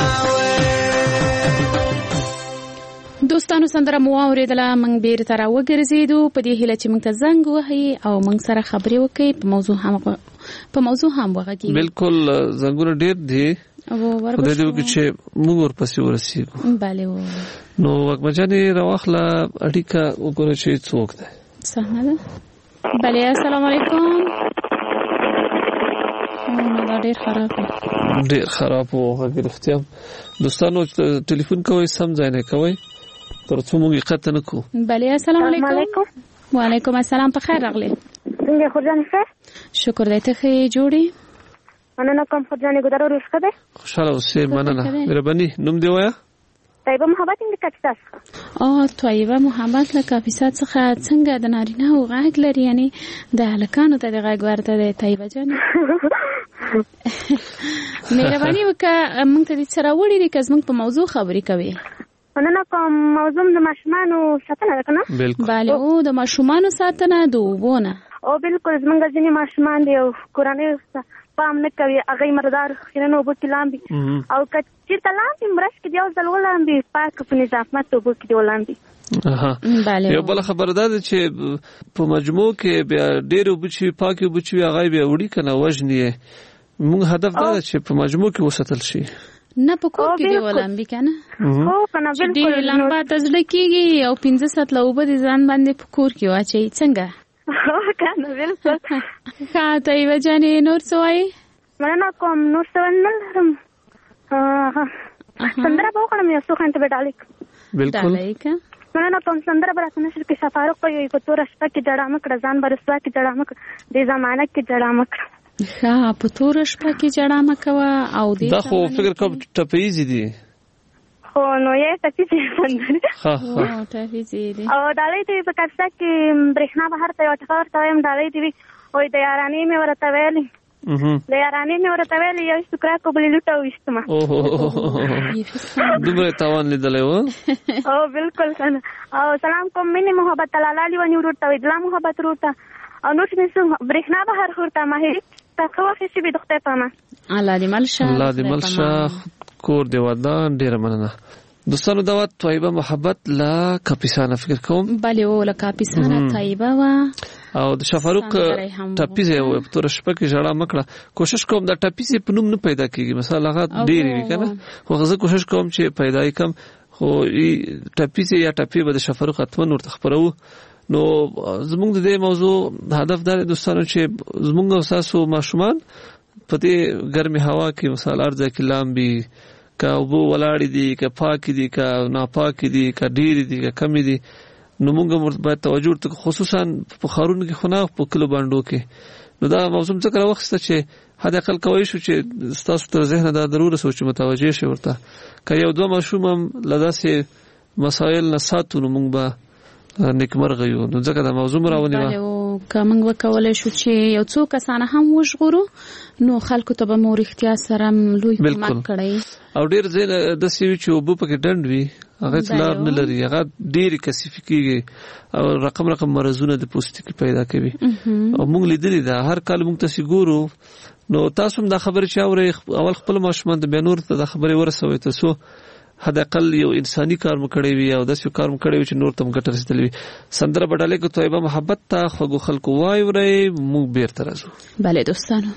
وې. دوستانو سندره مو اوریدله، موږ بیرته راوګرځېدو په دې هیله چې موږ ته زنګ وهي او موږ سره خبرې وکړي په موضوع هم په موضوع هم وغږیږي. بالکل زنګونه ډېر دي خدای دې وکړي چې موږ ورپسې ورسېږو. بله نو وګمجانې راواخله اړیکه وګوره چې څوک دی. صحنه ده. بله السلام علیکم. نو دا ډېر خراب دی، ډېر خراب و غږ رښتیا. دوستانو ټلیفون کوئ سم ځای نه کوئ تر څو موږ یې قطع نه کړو. بله السلام علیکم. وعلیکم السلام، په خیر راغلی. څنګه خورجانې ښه؟ شکر دی، ته ښه یې جوړې؟ مننه کوم خورجانې، ګودر ورور ښه دی؟ خوشحاله اوسې، مننه. مهرباني نوم دې وایه؟ طیبه محبت له کاپیسا څخه. او طیبه محبت له کاپیسا څخه. څنګه د نارینه و غږ لري، یعنی د هلکانو ته د غږ ورته دی طیبه جانې؟ مهرباني وکړه موږ ته دې څه راوړي دي که زموږ په موضوع خبرې کوي؟ مننه کوم. موضوع د ماشومانو ساتنه ده که نه؟ بله او د ماشومانو ساتنه د اوبو نه. او بالکل زمونږ ځینې ماشومان دي او کورنۍ پام نه کوي، هغوی مردار خیرنو اوبو کې لامبي او که چېرته لامبي مرش کې د یو ځل ولامبي پاک په نظافت اوبو کې دې ولامبي. یو بله خبره دا ده چې په مجموع کې بیا ډېرې اوبه چې وي پاکې اوبه چې وي هغه بیا وړي که نه وژني یې. موږ هدف دا ده چې په مجموع کې وساتل شي، نه په کور کې دی ولامبي که نه؟ چې ډېرې لمبا ته زړه کېږي او پنځه سطله اوبه د ځان باندې په کور کې واچوي. څنګه؟ که نه بالکل. ښه طیبه جانې نور څه وایي؟ مننه کوم. نور څه نه لرم. سندره به وکړم یو څو خنټې به ډالۍ کړم. بالکل مننه کوم. سندره به راته نشر کې شفاروق کوي په توره شپه کې جړه مه کړه ځان به رسوا کې جړه مه کړه دې زمانه کې جړه مه کړه. ښه په توره شپه کې جړه مه کوه او دې دا خو فکر کوم ټپیزې دي. خو نو یې ټپیزې سندرې ټپیزې دي. او ډالۍ دې په کاپیسا کې برېښنا بهر ته یوه ټپه ورته وایم ډالۍ دې وي وایي د یارانې مې ورته ویلې د یارانې مې ورته ویلې یو سکراکو بلې لوټه وویستمه. دومره تاوان لیدلی و. او بالکل که نه. او سلام کوم مینې محبت تلالالي ونې ورور ته وایي دلا محبت ورور ته او نور چې مې څه برېښنا بهر خور ته ماهري ته ښه واخیستې وي د خدای په امان. الله دې مل شه. الله دې مل شه. کور دې ودان. ډېره مننه. دوستانو دا وه طیبه محبت له کاپیسا نه فکر کوم. بلې او له کاپیسا نه طیبه وه او د شفاروق ټپیزې وه په توره شپه کې ژړا مه کړه. کوشش کوم دا ټپیزې په نوم نه پیدا کېږي، مثلا هغه ډېرې وي که نه، خو زه کوشش کوم چې پیدا یې کړم. خو ټپیزې یا ټپې به د شفاروق حتما ورته خپروو. نو زموږ د دې موضوع هدف دا دی دوستانو چې زموږ او ستاسو ماشومان په دې ګرمې هوا کې مثال هر ځای کې لامبي، که اوبه ولاړې دي که پاکې دي که ناپاکې دي که ډېرې دي که کمې دي، نو موږ باید توجه ورته خصوصا په ښارونو کې خو نه په کلو بانډو کې. نو دا موضوع ځکه راوخیسته چې حد اقل کولی شو چې ستاسو تر ذهنه دا ضروره شو چې متوجه شئ ورته. که یو دوه ماشوم هم له داسې مسایل نه ساتو نو موږ به نیکمرغه یو. نو ځکه دا موضوع مو راونیوه. که موږ وکولی شو چې یو څو کسانه هم وژغورو نو خلکو ته به مو رښتیا سره لوی کمک کړی. او ډېر ځای داسې وي چې اوبه پکې ډنډ وي، هغه هېڅ لار نه لري، هغه ډېرې کثیفې کېږي او رقم رقم مرضونه د پوستکي پیدا کوي. او موږ لیدلي ده هر کال موږ تاسې ګورو. نو تاسو هم دا خبرې چې اورئ اول خپل ماشومان ته بیا نورو ته دا خبرې ورسوئ تر څو حد اقل یو انساني کار مو کړی وي او داسې کار مو کړی وي چې نور ته مو ګټه رسېدلې وي. سندره به ډالۍ کړو طیبه محبت ته. خوږو خلکو واورئ، موږ بېرته راځو. بله دوستانو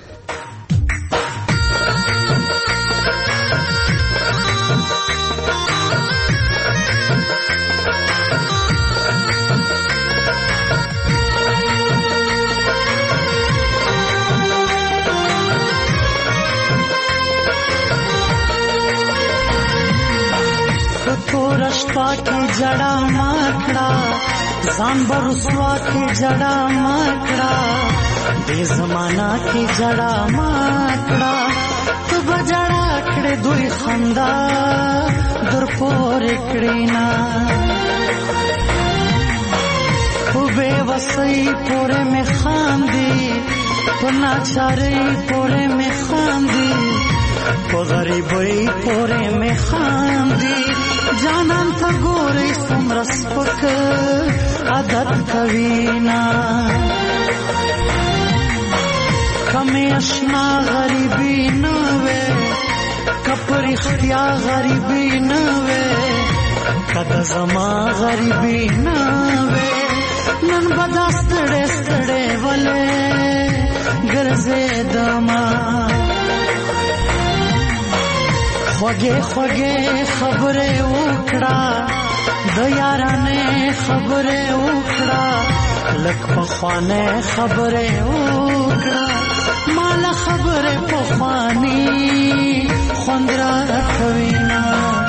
رشپا کی جڑا مکڑا ځان برسوا کی جڑا مکڑا دې زمانہ کی جڑا مکڑا تو بجڑا کړه دوی خندا در پور کړینا خو به وسې پورې مې خاندي پنا چارې پورې مې خاندي په غریبۍ پورې مې خاندي جانان ته ګورې څومره سپک عادت کوي نه کمې اشنا غریبي نه وې که په رښتیا غریبي نه وې که د زما غریبي نه وې نن به دا ستړې ستړې ولې ګرځېدمه خوږې خوږې خبرې وکړه د یارانې خبرې وکړه لږ پخوانۍ خبرې وکړه مال خبرې پخواني خوند راکوي نه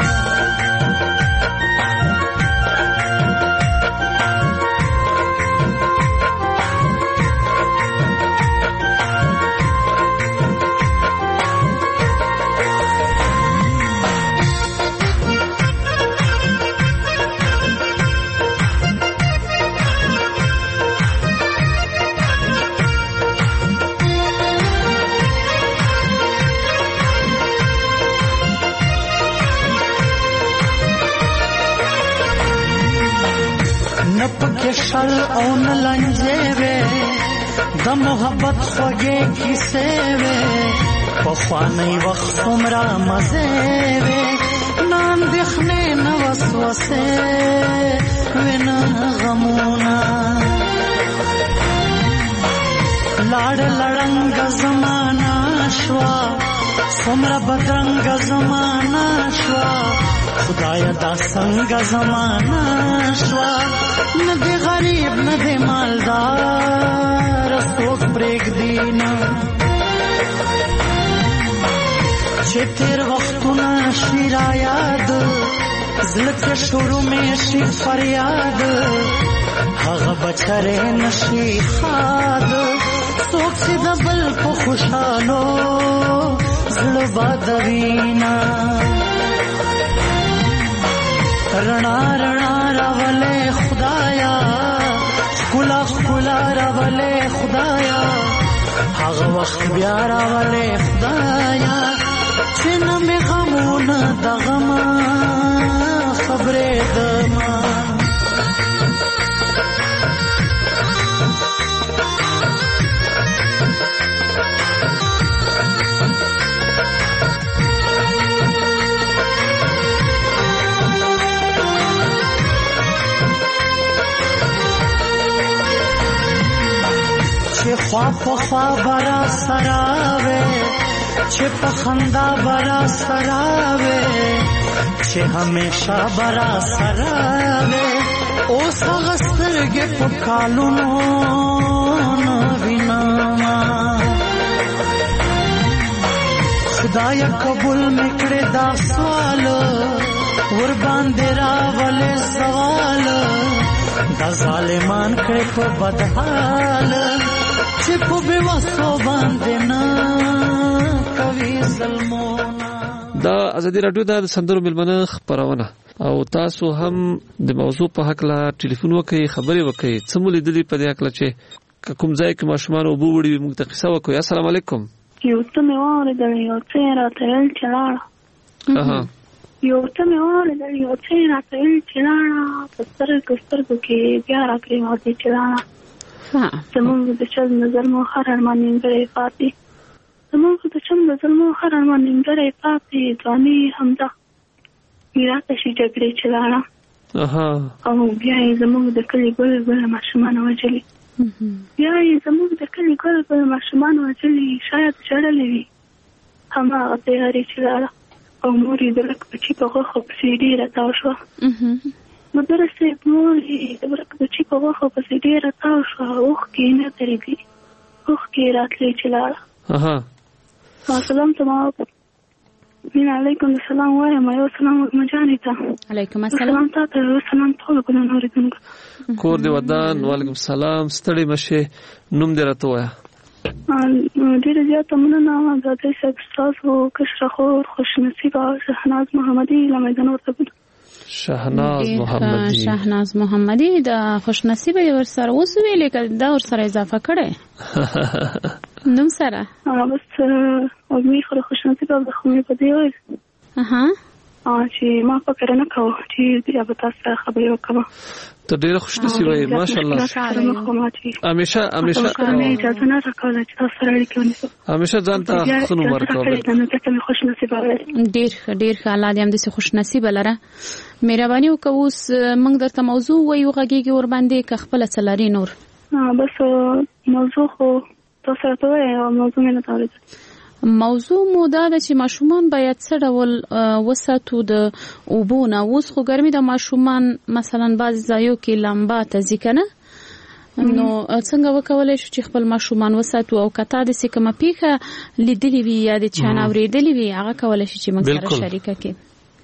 شر او نلنجې وې د محبت خوږې کیسې وې پخوانی وخت عمره مزې وې نه اندېښنې نه وسوسې وې نه غمونه لاړ لړنګه زمانه شوه څومره بدرنګه زمانه شوه خدایا دا څنګه زمانه شوه نه دی غریب نه دی مالدار څوک پرېږدي نه چې تېر وختونه شي رایاد زړه کې شروع مې شي فریاد هغه بچرې نشي ښاد څوک چې د بل په خوشحالو زړه بادوي نه رڼا رڼا راولې خدایا ښکلا ښکلا راولې خدایا هغه وخت بیا راولې خدایا چې نه مې غمونه د غمه خبرېدمه چې خوا په خوا برا سراوې چې په خندا برا سراوې چې همیشه برا سراوې اوس هغه سترګې په کالونو نه وینمه خدایا قبول مې کړې دا سوال ورباندې راولې سوال دا ظالمان کړې په بدحال چې په بېوسو باندې نه کوي ظلمونه. دا ازادي راډیو د سندرو ملمنه خبرونه او تاسو هم د موضوع په حق لا ټلیفون وکړئ خبرې وکړئ څه مو لیدلي په دې حق لا چې کوم ځای کې ماشومان وبو وړي موږ ته قصه وکړئ. السلام علیکم. یو څه مې واورېدل یو څه یې راته ویل چې لاړه یو څه مې واورېدل یو څه یې راته ویل چې لاړه په سترګو سترګو کې بیا راکړې واضح چې لاړه زمونږ د چل نظر مو هر ارمان نیمګړی پاتې زمونږ د چل نظر مو هر ارمان نیمګړی پاتې ځواني همدا میراته شي جګړې چې لاړه او بیا یې زمونږ د کلي ګل ګل ماشومان وژلي بیا یې زمونږ د کلي ګل ګل ماشومان وژلي شاید ژړلې وي هماغه تیارې چې لاړه او مور یې د لږ بچي په غوښو پسې ډېره تاو شوه نو درسې مور یې د لږ بچي په غوښو پسې ډېره تاو شوه اوښکې یې نه درېدې اوښکې یې راتلې چې لاړه سلام ته ما مینه علیکم السلام وایم یو سلام مجانې ته علیکم السلام تا ته یو سلام ټولو ګلانو اورېدونکو کور دې ودان وعلیکم السلام ستړې مشې نوم دې راته ووایه. ډېره زیاته مننه زادی صاحب ستاسو کشره خور خوشنصیبه شهناز محمدي له میدان ورته بوده شهناز محمدي شهناز محمدي د خوشنصیبه ورسره اوس ویلې که دا ورسره اضافه کړی نوم سره بس وګمې خو خوشنصیب د خو په دی وای اها چې ما فکر نه کاوه چې بیا به تاسو خبرې وکړم. ته ډېر خوشنصیب یې ماشاءالله. همیشه همیشه اجازه نه راکوله چې تاسو سره اړیکه ونیسم. همیشه ځان ته خونو ورکوه. ډېر خوشنصیب وای. ډېر ډېر الله دې هم دې خوشنصیب لره. مهرباني وکړه اوس موږ درته موضوع وایو غږیږي ور باندې ک خپل څلاري نور. بس موضوع خو تاسو ته وایي موضوع نه تاورید. موضوع مو دا ده چې ماشومان باید څه ډول وساتو د اوبونه. اوس خو ګرمي د ماشومان مثلا بعض ځایو کې لمبا ته ځکنه نو څنګه وکولای شو چې خپل ماشومان وساتو او کته د سکه پیخه لیدلې وي یا د چانه اورېدلې وي هغه کولای شي چې موږ سره شریکه کړي.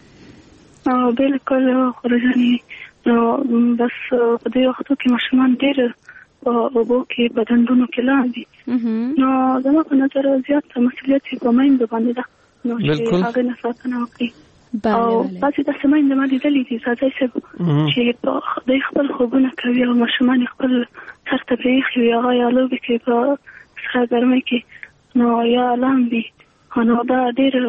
او بالکل خورجاني نو بس په دې وخت کې ماشومان ډېر او وبو کې بدندونو کې لاندې نو زما په نظر زیات مسؤلیت په مایند باندې ده نو چې هغه نه ساتنه وکړي. او پاتې د سمایند باندې دلی دي ساتي چې په د خپل خوبونه کوي او ماشومان خپل سرته پریخي وي هغه یا لوبي کې په سره ګرمه کې نو یا لاندې نو دا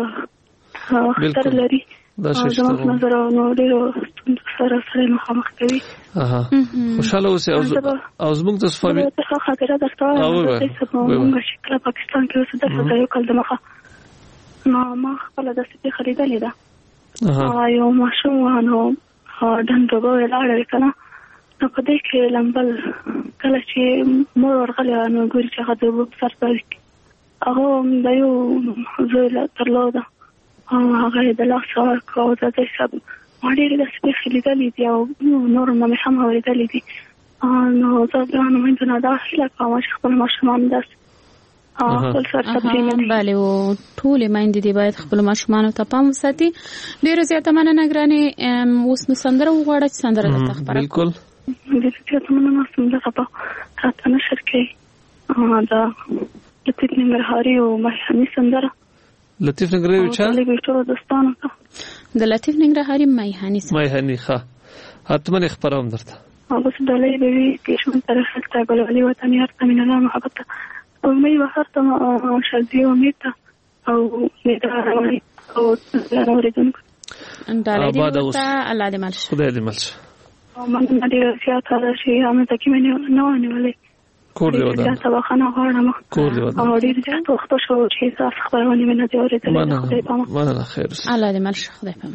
ډېر خطر لري. دا شته په نظر نو ډېر سره سره مخامخ کوي. اها خوشاله اوسه او زموږ د صفوي څه خاطره درته چې په موږ شکل پاکستان کې اوسه د فضایي کال د مخه نو ما خپل د سپي خریدلې ده. اها یو ماشوم نو دندوګو لاړ کنه نو په دې کې لمبل کله چې مور ورغله نو ګوري چې هغه د سر پاتې هغه د یو زوی ترلو ده او هغه د لاس ورکو او د دې سب وړي د سپي خلیدلې دي او نور ما هم اوریدلې دي نو زه ځان مې نه داخله کوم چې خپل ماشومان داس خپل سره تبدیل بله او ټول مایند دي باید خپل ماشومان ته پام وساتي. ډیره زیاته مننه ګرانې اوس نو سندره وغواړه چې سندره درته خبره. بالکل ډیره زیاته مننه سندره په تاسو نشر کې دا لطیف ننګرهاري او مهني سندره لطیف ننګرهاري چا له دوستانو ته د لطیف ننګرهاري مایهانی مایهانی ښه حتما خبرم درته او بس دلې به وي کې شمن طرف ته ګلولي وطن یار ته من الله محبت او مې وحرت ما شذي وميت او مداري او نوريدن اندالي وتا الله دې مالش خدای دې مالش او من دې سیاته شي هم ته کې مې نه ونیولې کور دی ودا دا خانه غواړم کور دی ودا او ډیر ځات وخت شو چې تاسو خبرونه مې نه دی اورېدلې خدای پامه مننه خیر الله دې مالش خدای پامه.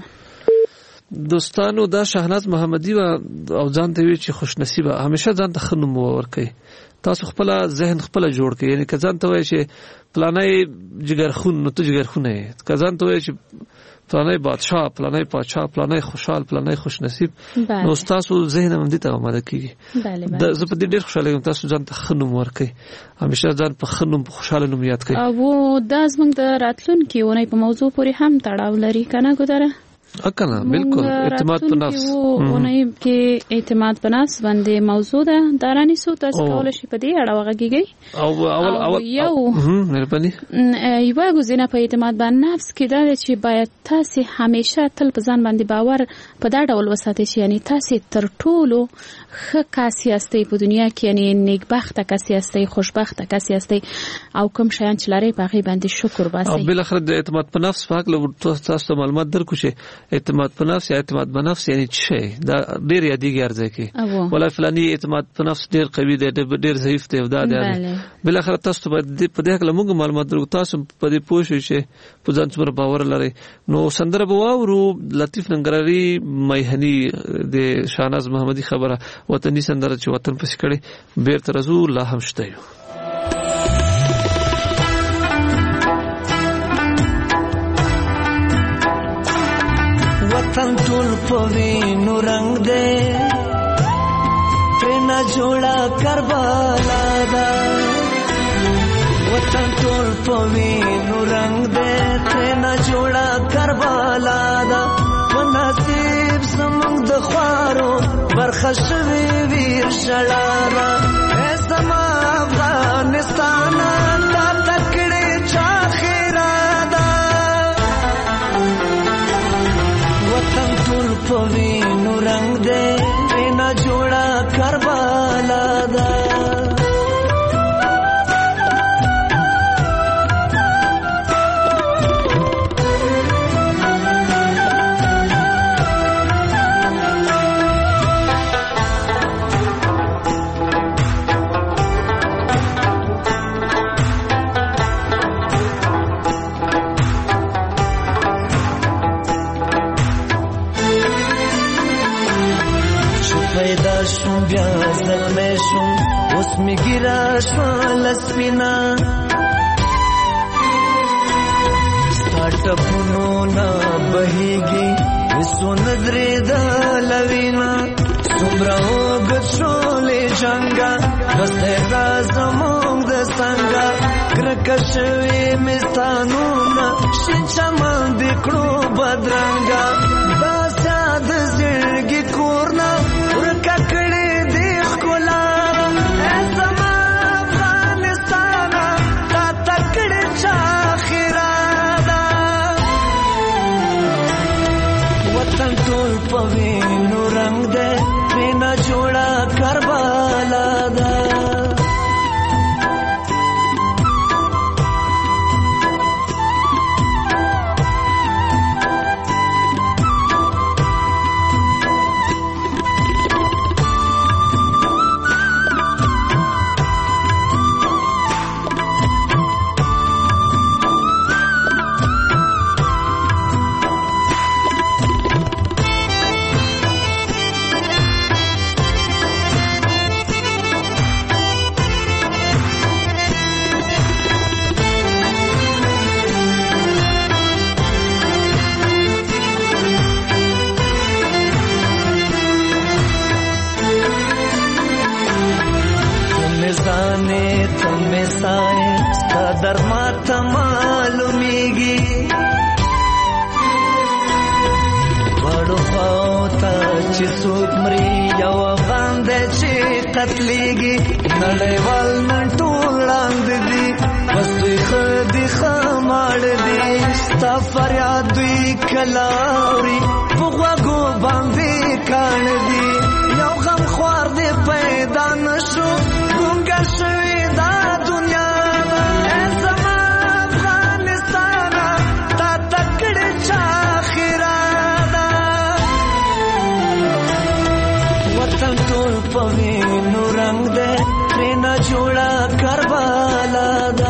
دوستانو دا شهناز محمدي او ځان ته وی چې خوش نصیبه همیشه ځان ته خنوم ورکړي. تاسو خپل ذهن خپل جوړ کړئ یعنی که ځان ته وای چې پلانای جګرخون نو ته جګرخونه یې که ځان ته وای چې پلانای بادشاہ پلانای پادشاہ پلانای خوشحال پلانای خوش نصیب نو تاسو ذهن هم دې ته آماده کیږي. د زه په دې ډېر خوشاله یم تاسو ځان ته خنوم ورکړئ همیشه ځان په خنوم په خوشاله نوم یاد کړئ. او دا زموږ د راتلونکي ونې په موضوع پورې هم تړاو لري کنه ګدره اکنه بالکل اعتماد په نفس اونۍ کې اعتماد په نفس باندې موضوع ده دارانی سو تاسو کول شي په دې اړه وغږیږي او اول اول یو مهرباني یو غوښنه په اعتماد باندې نفس کې دا چې باید تاسو همیشه تل په ځان باندې باور په دا ډول وساتئ چې یعنی تاسو تر ټولو ښه کاسي استئ په دنیا کې یعنی نیکبخته کاسي استئ خوشبخته کاسي استئ او کوم شیان چې لري په غي باندې شکر باسئ. او بل اخر د اعتماد په نفس فاک له تاسو معلومات درکو شي اعتماد په نفس یا اعتماد په نفس یعنی څه دا ډیر یادېږي ارزه کې ولا فلاني اعتماد په نفس ډیر قوي دی ډیر ضعیف دی دا دی بل اخر تاسو په دې کې موږ معلومات درکو تاسو په دې پوه شئ چې په ځان څومره باور لري. نو سندره بواورو لطیف ننګرهاري مایهني د شاهناز محمدي خبره وطني سندره چې وطن پسې کړي بیرته رسول الله هم شته یو وطن ټول پوینو رنگ دے پرینا جوڑا کربلا دا وطن ټول پوینو رنگ دے پرینا جوڑا کربلا دا ونصیب زمونږ د خوارو برخشوي ویر شلارا اے زما افغانستان دا تکړه چا خیرا دا وطن ټول پوینو رنگ دے پرینا جوړا کربلا دا پیدا شوم بیا زلمی شوم اوس می ګیره شوه لسپینا ستا ټپونو نه بهیږي هېڅو نه درېده لوینا څومره اوږد شولې جنګه بس دی دا زموږ د څنګه کرکه شوې مې ستا نومه شین چمن دې کړو بدرنګه داسې د زړګي کور نه ورکه کړې دې ښکلا ای زما افغانستانه تا ته کړې چا خیراده وطن ټول په وینو رنګ دی پرېنه جوړه کربلا ده در ما ته معلومیږي وړو خواو ته چې څوک مري یو افغان دی چې قتلیږي نړیوال نن ټول ړاندې دي بس دوی ښه دي ښه ماړه دي ستا فریاد دوی کله اوري په غوږو باندې کاڼه دي یو غمخوار دی پیدا نه شو ګونګه شوې دا دنیا پوینو رنگ دے پرینا جوڑا کربلا دا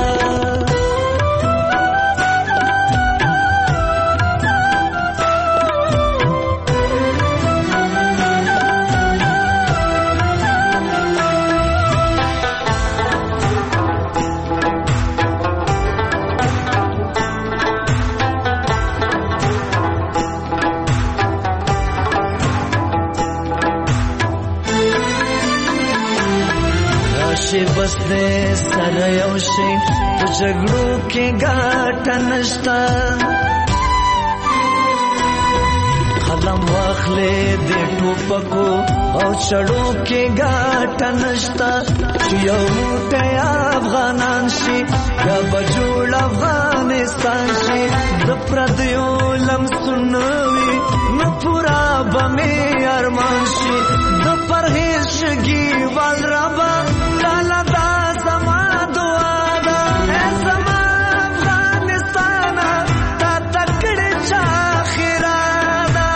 بس دې سره یو شي په جګړو کې ګټه نشته قلم واخلې د ټوپکو او چړو کې ګټه نشته چې یو موټی افغانان شي یا به جوړ افغانستان شي د پردیو لمسونه وي نو پوره به مې ارمان شي د پرهیز شګي وال ربه تعالی دا زما دعا ده ای زما افغانستانه تا ته کړې چا خیراده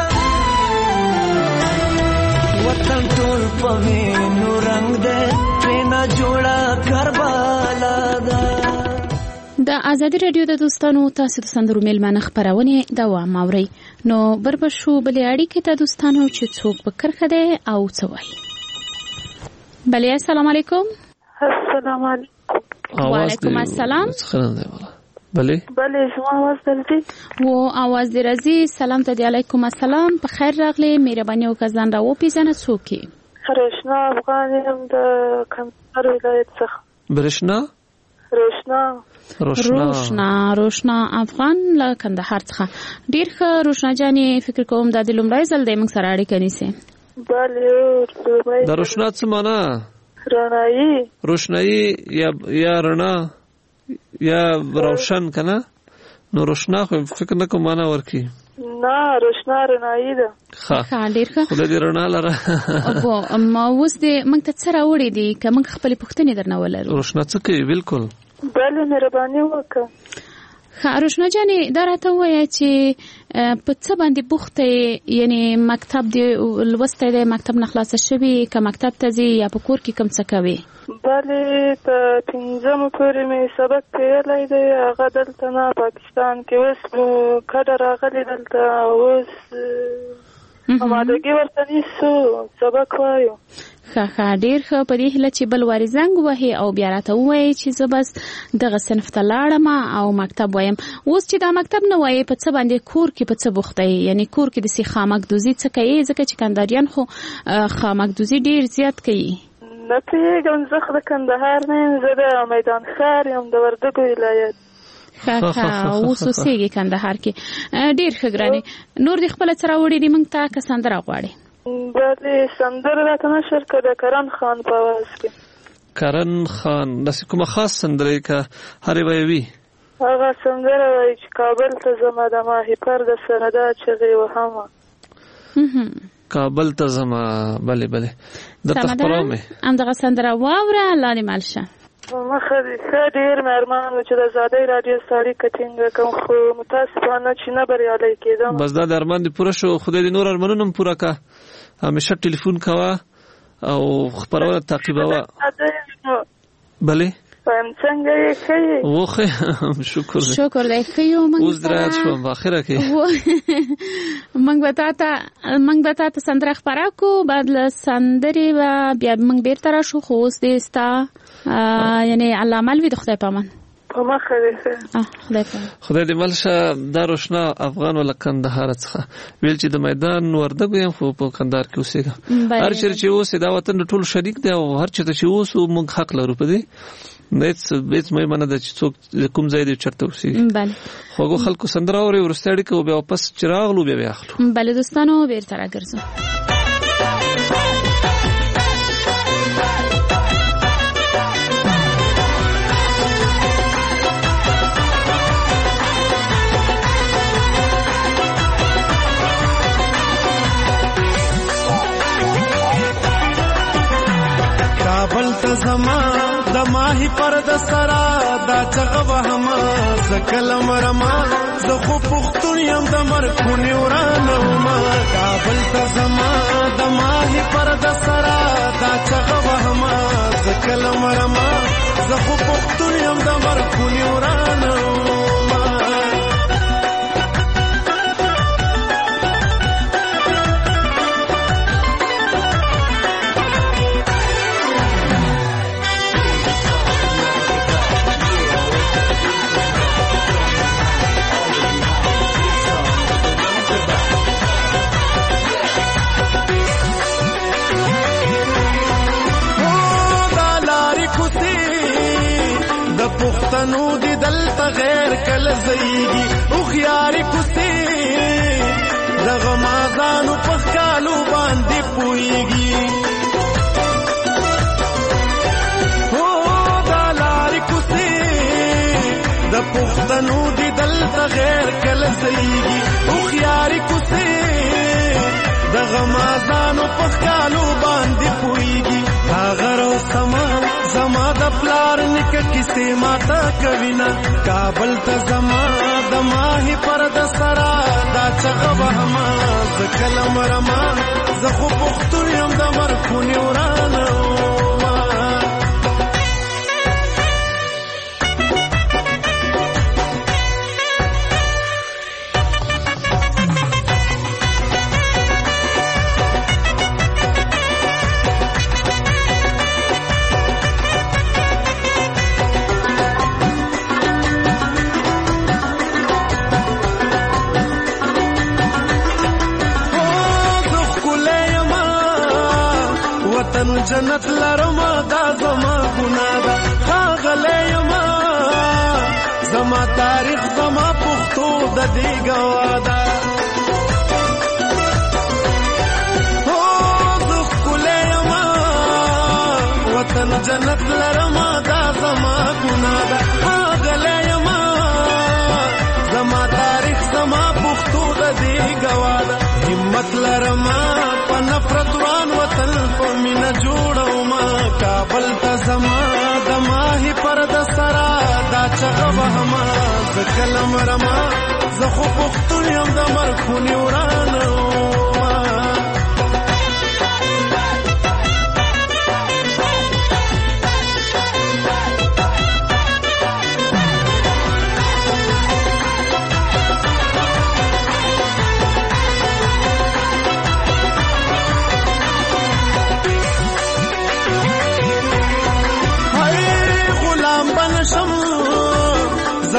وطن ټول په وینو رنګ دی پرېنه جوړه کربلا ده د ازادي رادیو د دوستانو تاسو د سندرو میلمانه خبرونه دوام اورئ نو بربشو بلې اړیکې ته دوستانو چې څوک په کرخه ده او څه وایي بله السلام علیکم السلام علیکم وعلیکم السلام بله بله شما آواز درځي و آواز دی راځي سلام ته دی علیکم السلام په خیر راغلی مهرباني وکړه ځان را وپېژنه څوک یې رشنا افغان یم د کندهار ولایت څخه برشنا روشنا روشنا روشنا افغان له کندهار څخه ډیر ښه روشنا جانې فکر کوم دا د لومړی ځل دی موږ سره اړیکه نیسي بله د روشنا څه معنا رڼایي روشنایي یا یا رڼا یا روشن کنه نو روشنا خو فکر نه کوم معنا ورکی نه روشنا رڼایي ده ښه ډیر ښه خدای دې رڼا لره او ما اوس دې موږ ته څه راوړي دي که موږ خپلې پوښتنې درنه ولرو روشنا څه کوي بالکل بله مهرباني وکړه ښه روشنا جانې دا راته ووایه چې په څه باندې بوخته یې یعنې مکتب دې لوستی دی مکتب نه خلاصه شوي که مکتب ته ځې یا په کور کې کوم څه کوې بله په پنځمو پورې مې سبق ویلی دی هغه دلته نه پاکستان کې اوس کډه راغلې دلته اوس امادګي ورته نیسو سبق وایو. ښه ښه ډېر ښه. په دې هیله چې بل وارې زنګ ووهې او بیا راته ووایې چې زه بس دغه صنف ته لاړم او مکتب وایم. اوس چې دا مکتب نه وایې په څه باندې کور کې په څه بوخته یې؟ یعنې کور کې داسې خامکدوزي څه کوې؟ ځکه چې کندهاریان خو خامکدوزي ډېر زیات کوي. نه پوهېږم، زه خو د کندهار نه یم، زه د میدان ښار یم، د وردګو ولایت. ښه ښه اوس اوسېږې کندهار کې. ډېر ښه ګرانې. نور دې خپله څه راوړي دي موږ ته که سندره غواړې؟ بلې سندره راته نشر که د کرن خان په اواز کې. کرن خان داسې کومه خاص سندره یې که هرې به یې وي؟ هغه سندره وایي چې کابل ته ځمه د ماهیپر د سره دا چغې وهمه. کابل ته ځمه. بلې بلې درته خپروم مې همدغه سندره واوره. الله دې مل شه. مخه دې ښه. ډېر مې ارمان و چې د ازادۍ راډیو سره اړیکه ټینګه کړم، خو متاسفانه چې نه بریالی کېدم. بس دا د ارمان دې پوره شو. خدای دې نور ارمانونه هم پوره کړه. همیشه ټلیفون کوه او خپرونه تعقیبوه. بلې وایم څنګه یې ښه یې؟ وښه شکر دی. شکر دی ښه یو. اوس درایت شوم په اخره کې. موږ به تا ته موږ به تا ته سندره خپره کړو. بعد له سندرې به بیا موږ بېرته راشو. خو اوس دې ستا یعنې الله مل وي د خدای په امان. په مخه دې ښه. خدای دې مل شه. دا روشنا افغان ولا کندهار څخه ویل چې د میدان وردګو یم، خو په کندهار کې اوسېږم. هر چېرې چې اوسې دا وطن ټول شریک دی او هر چېرته چې اوسو موږ حق لرو په دې. هېڅ هېڅ مهمه نه ده چې څوک کوم ځای دی چېرته اوسېږي. خوږو خلکو سندره اورئ، وروستۍ اړیکه و بیا واپس چې راغلو بیا بیا اخلو. بله دوستانو بېرته راګرځو. کابل ته زما د ماهی پر د سرا دا چغه وهما زکل مرما زه خو پختون یم د مرکونی ورانه ما. کابل ته زما د ماهی پر د سرا دا چغه وهما زکل مرما زه خو پختون یم د مرکونی ورانه ما. پښتنو دی دلته غیر کله زیږي او خياري کوسي دغه مازانو په کالو باندې پويږي. او دا لاري کوسي د پښتنو دی دلته غیر کله زیږي او خياري کوسي دغه مازانو په کالو باندې پويږي. هغه رو سما زما د پلار نکه کیسه ماته کوینا. کابل ته زما د ماهی پر د سرا دا چغه وهما زکل مرما زه خو پختون یم د مرکونی ورانه ما. جنت لرما دا زما ګنا دا خاغله یما زما تاریخ زما پختو د دې گوادا. او د کله یما وطن جنت لرما دا زما ګنا دا خاغله یما زما تاریخ زما پختو د دې گوادا. همت لرما په نفرت وان وطن په مینا جوړو ما. کابل ته زما د ماهی پر د سرا دا چغه وهما زکل مرما زه خو پختون یم د مرکونی ورانه ما.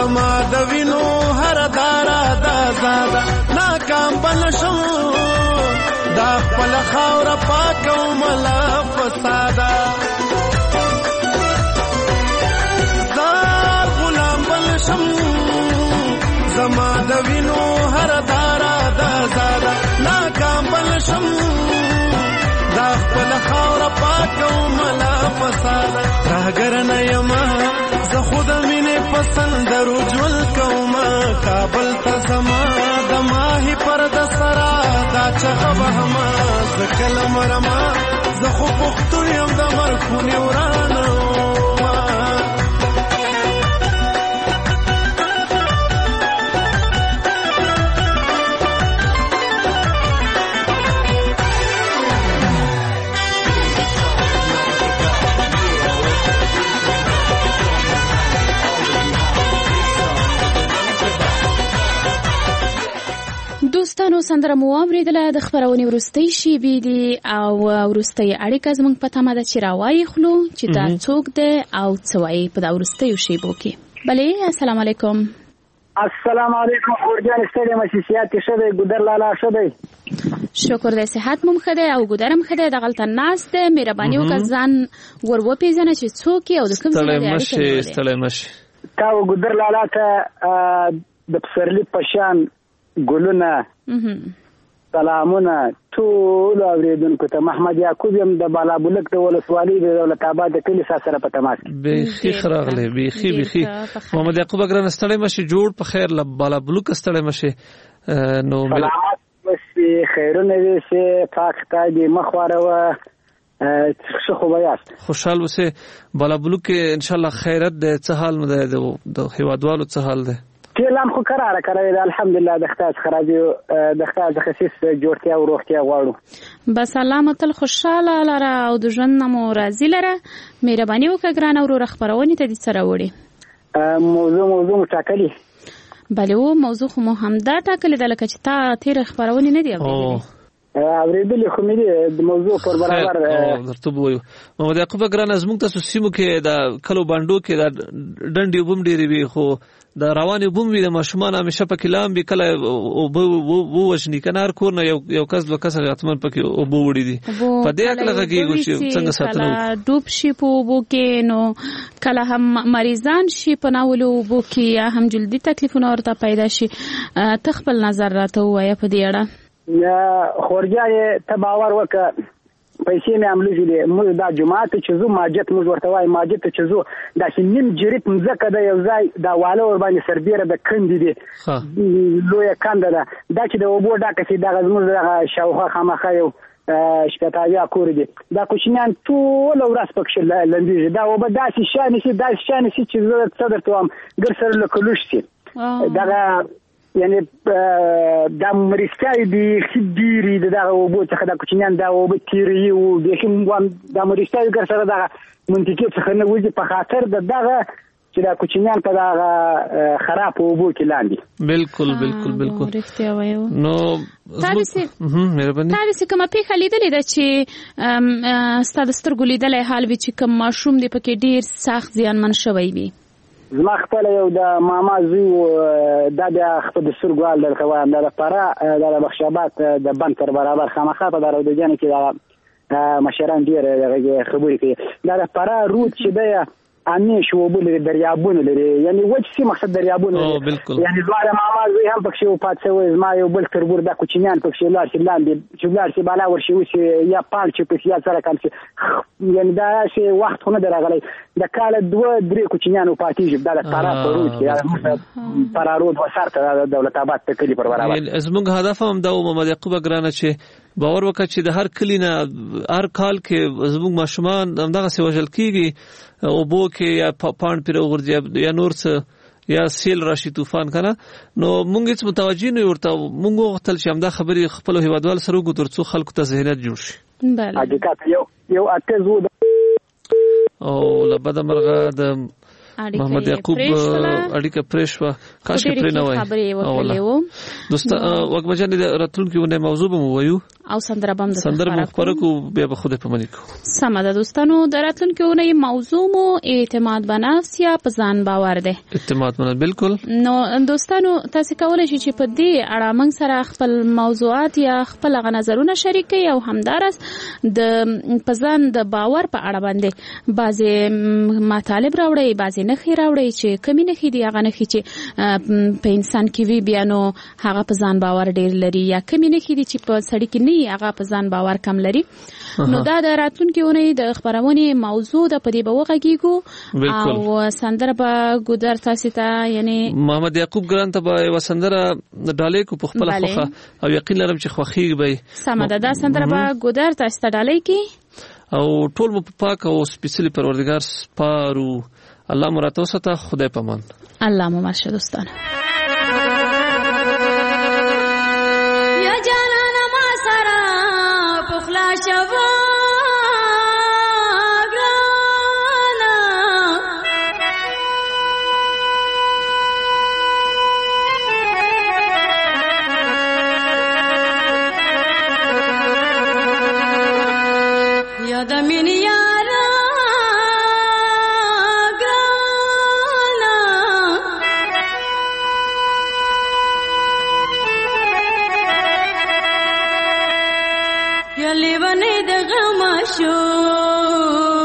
زما د وینو هر دارا د زاده ناکام بنشم دا خپل خاور پاکو ملا فساده زار غلام بنشم زما د وینو هر دارا د زاده ناکام بنشم دا خپل خاور پاکو ملا فساده راګر نه یما زه خود مینه پسند رجول کوما کابل ته زما د ماهی پر د سرا دا چغه ما زکل مرما زه خو پختو یم د مرکونی ورانو دوستانو سندره مو اوریدله د خبرونې وروستۍ شیبې دي او وروستۍ اړیکه زموږ په تمه ده چې راوایي خلو چې دا څوک دی او څه وایي په دا وروستیو شیبو کې. بلې السلام علیکم. السلام علیکم اورجان ستړي مشي سیات شه دی ګودر لالا شه دی. شکر دې صحت مو ښه دی او ګودرم ښه دی. دغلته ناست دی مهرباني وکړه ځان ور وپېژنه چې څوک یې او د کوم ځای دی. ستړی مشي ستړی مشي تا ګودر لالا ته د پسرلی پشان ګلونه سلامونه ټول اوریدونکو ته. محمد یعقوب یم د بالابلک د ولسوالۍ د دولت آباد د کلي سره په تماس کې. بیخي خراغله بیخي بیخي محمد یعقوب اگر ستړی مشي جوړ په خیر ل بالابلک ستړی مشي نو سلامات مشي خیرونه دې سه پاک خدای دې مخواره و څه خو بیاست خوشحال وسه بالابلک ان شاء الله خیرت د څه حال مده د هیوادوالو څه حال ده کلام خو قراره کړی الحمدلله د خدای خراجي د خدای د خصيص جوړتیا او روغتیا غواړو. بس الله متل خوشاله لره او د ژوند نمو راضی لره. مهرباني وکړه ګران او خبرونه ته دې سره وړي موضوع موضوع ټاکلی. بله و موضوع خو مو هم دا ټاکلی د لکه چې تا تیر خبرونه نه دی اوریدلې اوریدلې خو مې د موضوع پر برابر درته وایو. محمد یعقوب ګران زموږ تاسو سیمو کې د کلو باندو کې د ډنډي بوم ډېری وي خو د رواني بوم وي د ماشومان همیشه پکې لام به کله او وو وښني کنار کور نه یو یو کس لو کس غاتمن پکې او بو وړي دي په دې اکل غږیږي چې څنګه ساتلو ډوب شي په بو کې نو کله هم مریضان شي په ناولو بو کې یا هم جلدي تکلیفونه ورته پیدا شي. تخپل نظر راته وایي په دې اړه. خورجای ته باور وکړه پیسې مې عملي دي موږ دا جماعت چې زو ماجت موږ ورته وای ماجت چې زو دا چې نیم جریب مزکه د یو ځای دا واله ور باندې سربېره د کندې دي لوی کنده ده دا چې د وبو ډاکه چې دا زموږ د شاوخه خامخه یو شپتاویا کور دي دا کوچنیان ټول ورځ پکښ لندېږي دا وبه داسې شان شي داسې شان شي چې زه صدر توام ګر سره لکلوش شي دا یعنی دا مریضای دي خديري دغه وبو څخه د کوچنیان دا وبو تیری او د کوم د مریضای ګر سره دغه منطقې څخه نه وځي په خاطر دغه چې دا کوچنیان په دغه خراب وبو کې لاندې. بالکل بالکل بالکل رښتیا وایو. نو تاسو مهرباني تاسو کومه پیښه لیدلې ده چې ستاسو سترګو لیدلې حال وی چې کوم ماشوم دی پکې ډیر سخت زیانمن شوی وي؟ زما خپل یو د ماما زوی د د خپل سرګوال د خوان د لپاره د بخشابات د بند تر برابر خامخا په درو د جن کې د مشران ډیر خبرې کوي د لپاره روت چې د انیش وبل دریابونه لري یعنی وجه سي مقصد دریابونه یعنی زواره ماما زوی هم پکښ او پاتسوي زما یو بل تربور د کوچنیان پکښ لار شي لاندې چې لار شي بالا ورشي وشي یا پال چې پکښ یا سره کم شي یعنی دا شي وخت خونه درغلی د کال دوه درې کوچنیان او پاتیږي د طرف ورود کې پرارود وسارته د دولت آباد ته کلی پر برابر زموږ هدف هم دا محمد یعقوب ګرانه چې باور وکړه چې د هر کلی نه هر کال کې زموږ ماشومان همدغه سی وژل کیږي او بو کې یا پاند پیر وګرځي یا نور څه یا سیل راشي طوفان کنه نو مونږ هیڅ متوجي نه ورته مونږ وختل چې همدا خبرې خپل هیوادوال سره وګورو څو خلکو ته ذهنیت جوړ شي. بله حقیقت یو یو اتزو او لبد مرغه د محمد یعقوب اړیکه پرېښوه کاش کې پرې نه وای خبرې وکړلې وو دوستا وګمجن د راتلونکو نه موضوع به مو وایو او سندره بم د سندره مو خبره کو بیا به خود په منی کو. سم ده دوستانو، د راتلونکي اونۍ موضوع مو اعتماد به نفس یا په ځان باور ده. اعتماد باندې بالکل. نو دوستانو تاسو کولای شئ چې په دې اړه موږ سره خپل موضوعات یا خپل غ نظرونه شریک کړئ او همدارس د په ځان د باور په اړه باندې بعضې مطالب راوړئ، بعضې نښې راوړئ چې کمی نښې دي هغه نښې چې په انسان کې وي بیا نو هغه په ځان باور ډیر لري، یا کمی نښې دي چې په سړي کې نه هغه په ځان باور کم لري. نو دا د راتلونکي اونۍ د خبرونې موضوع د په دې به وغږیږو او سندره به ګودر تاسو ته یعنی محمد یعقوب ګران ته به یوه سندره ډالۍ کو په خپله خوښه او یقین لرم چې خوښیږي به. سمه ده، دا سندره به ګودر تاسو ته ډالۍ کړي او ټول مو په پاک او سپېڅلي پروردګار سپارو. الله مو راته وساته، خدای پامان. الله مو مرشه دوستانو. شو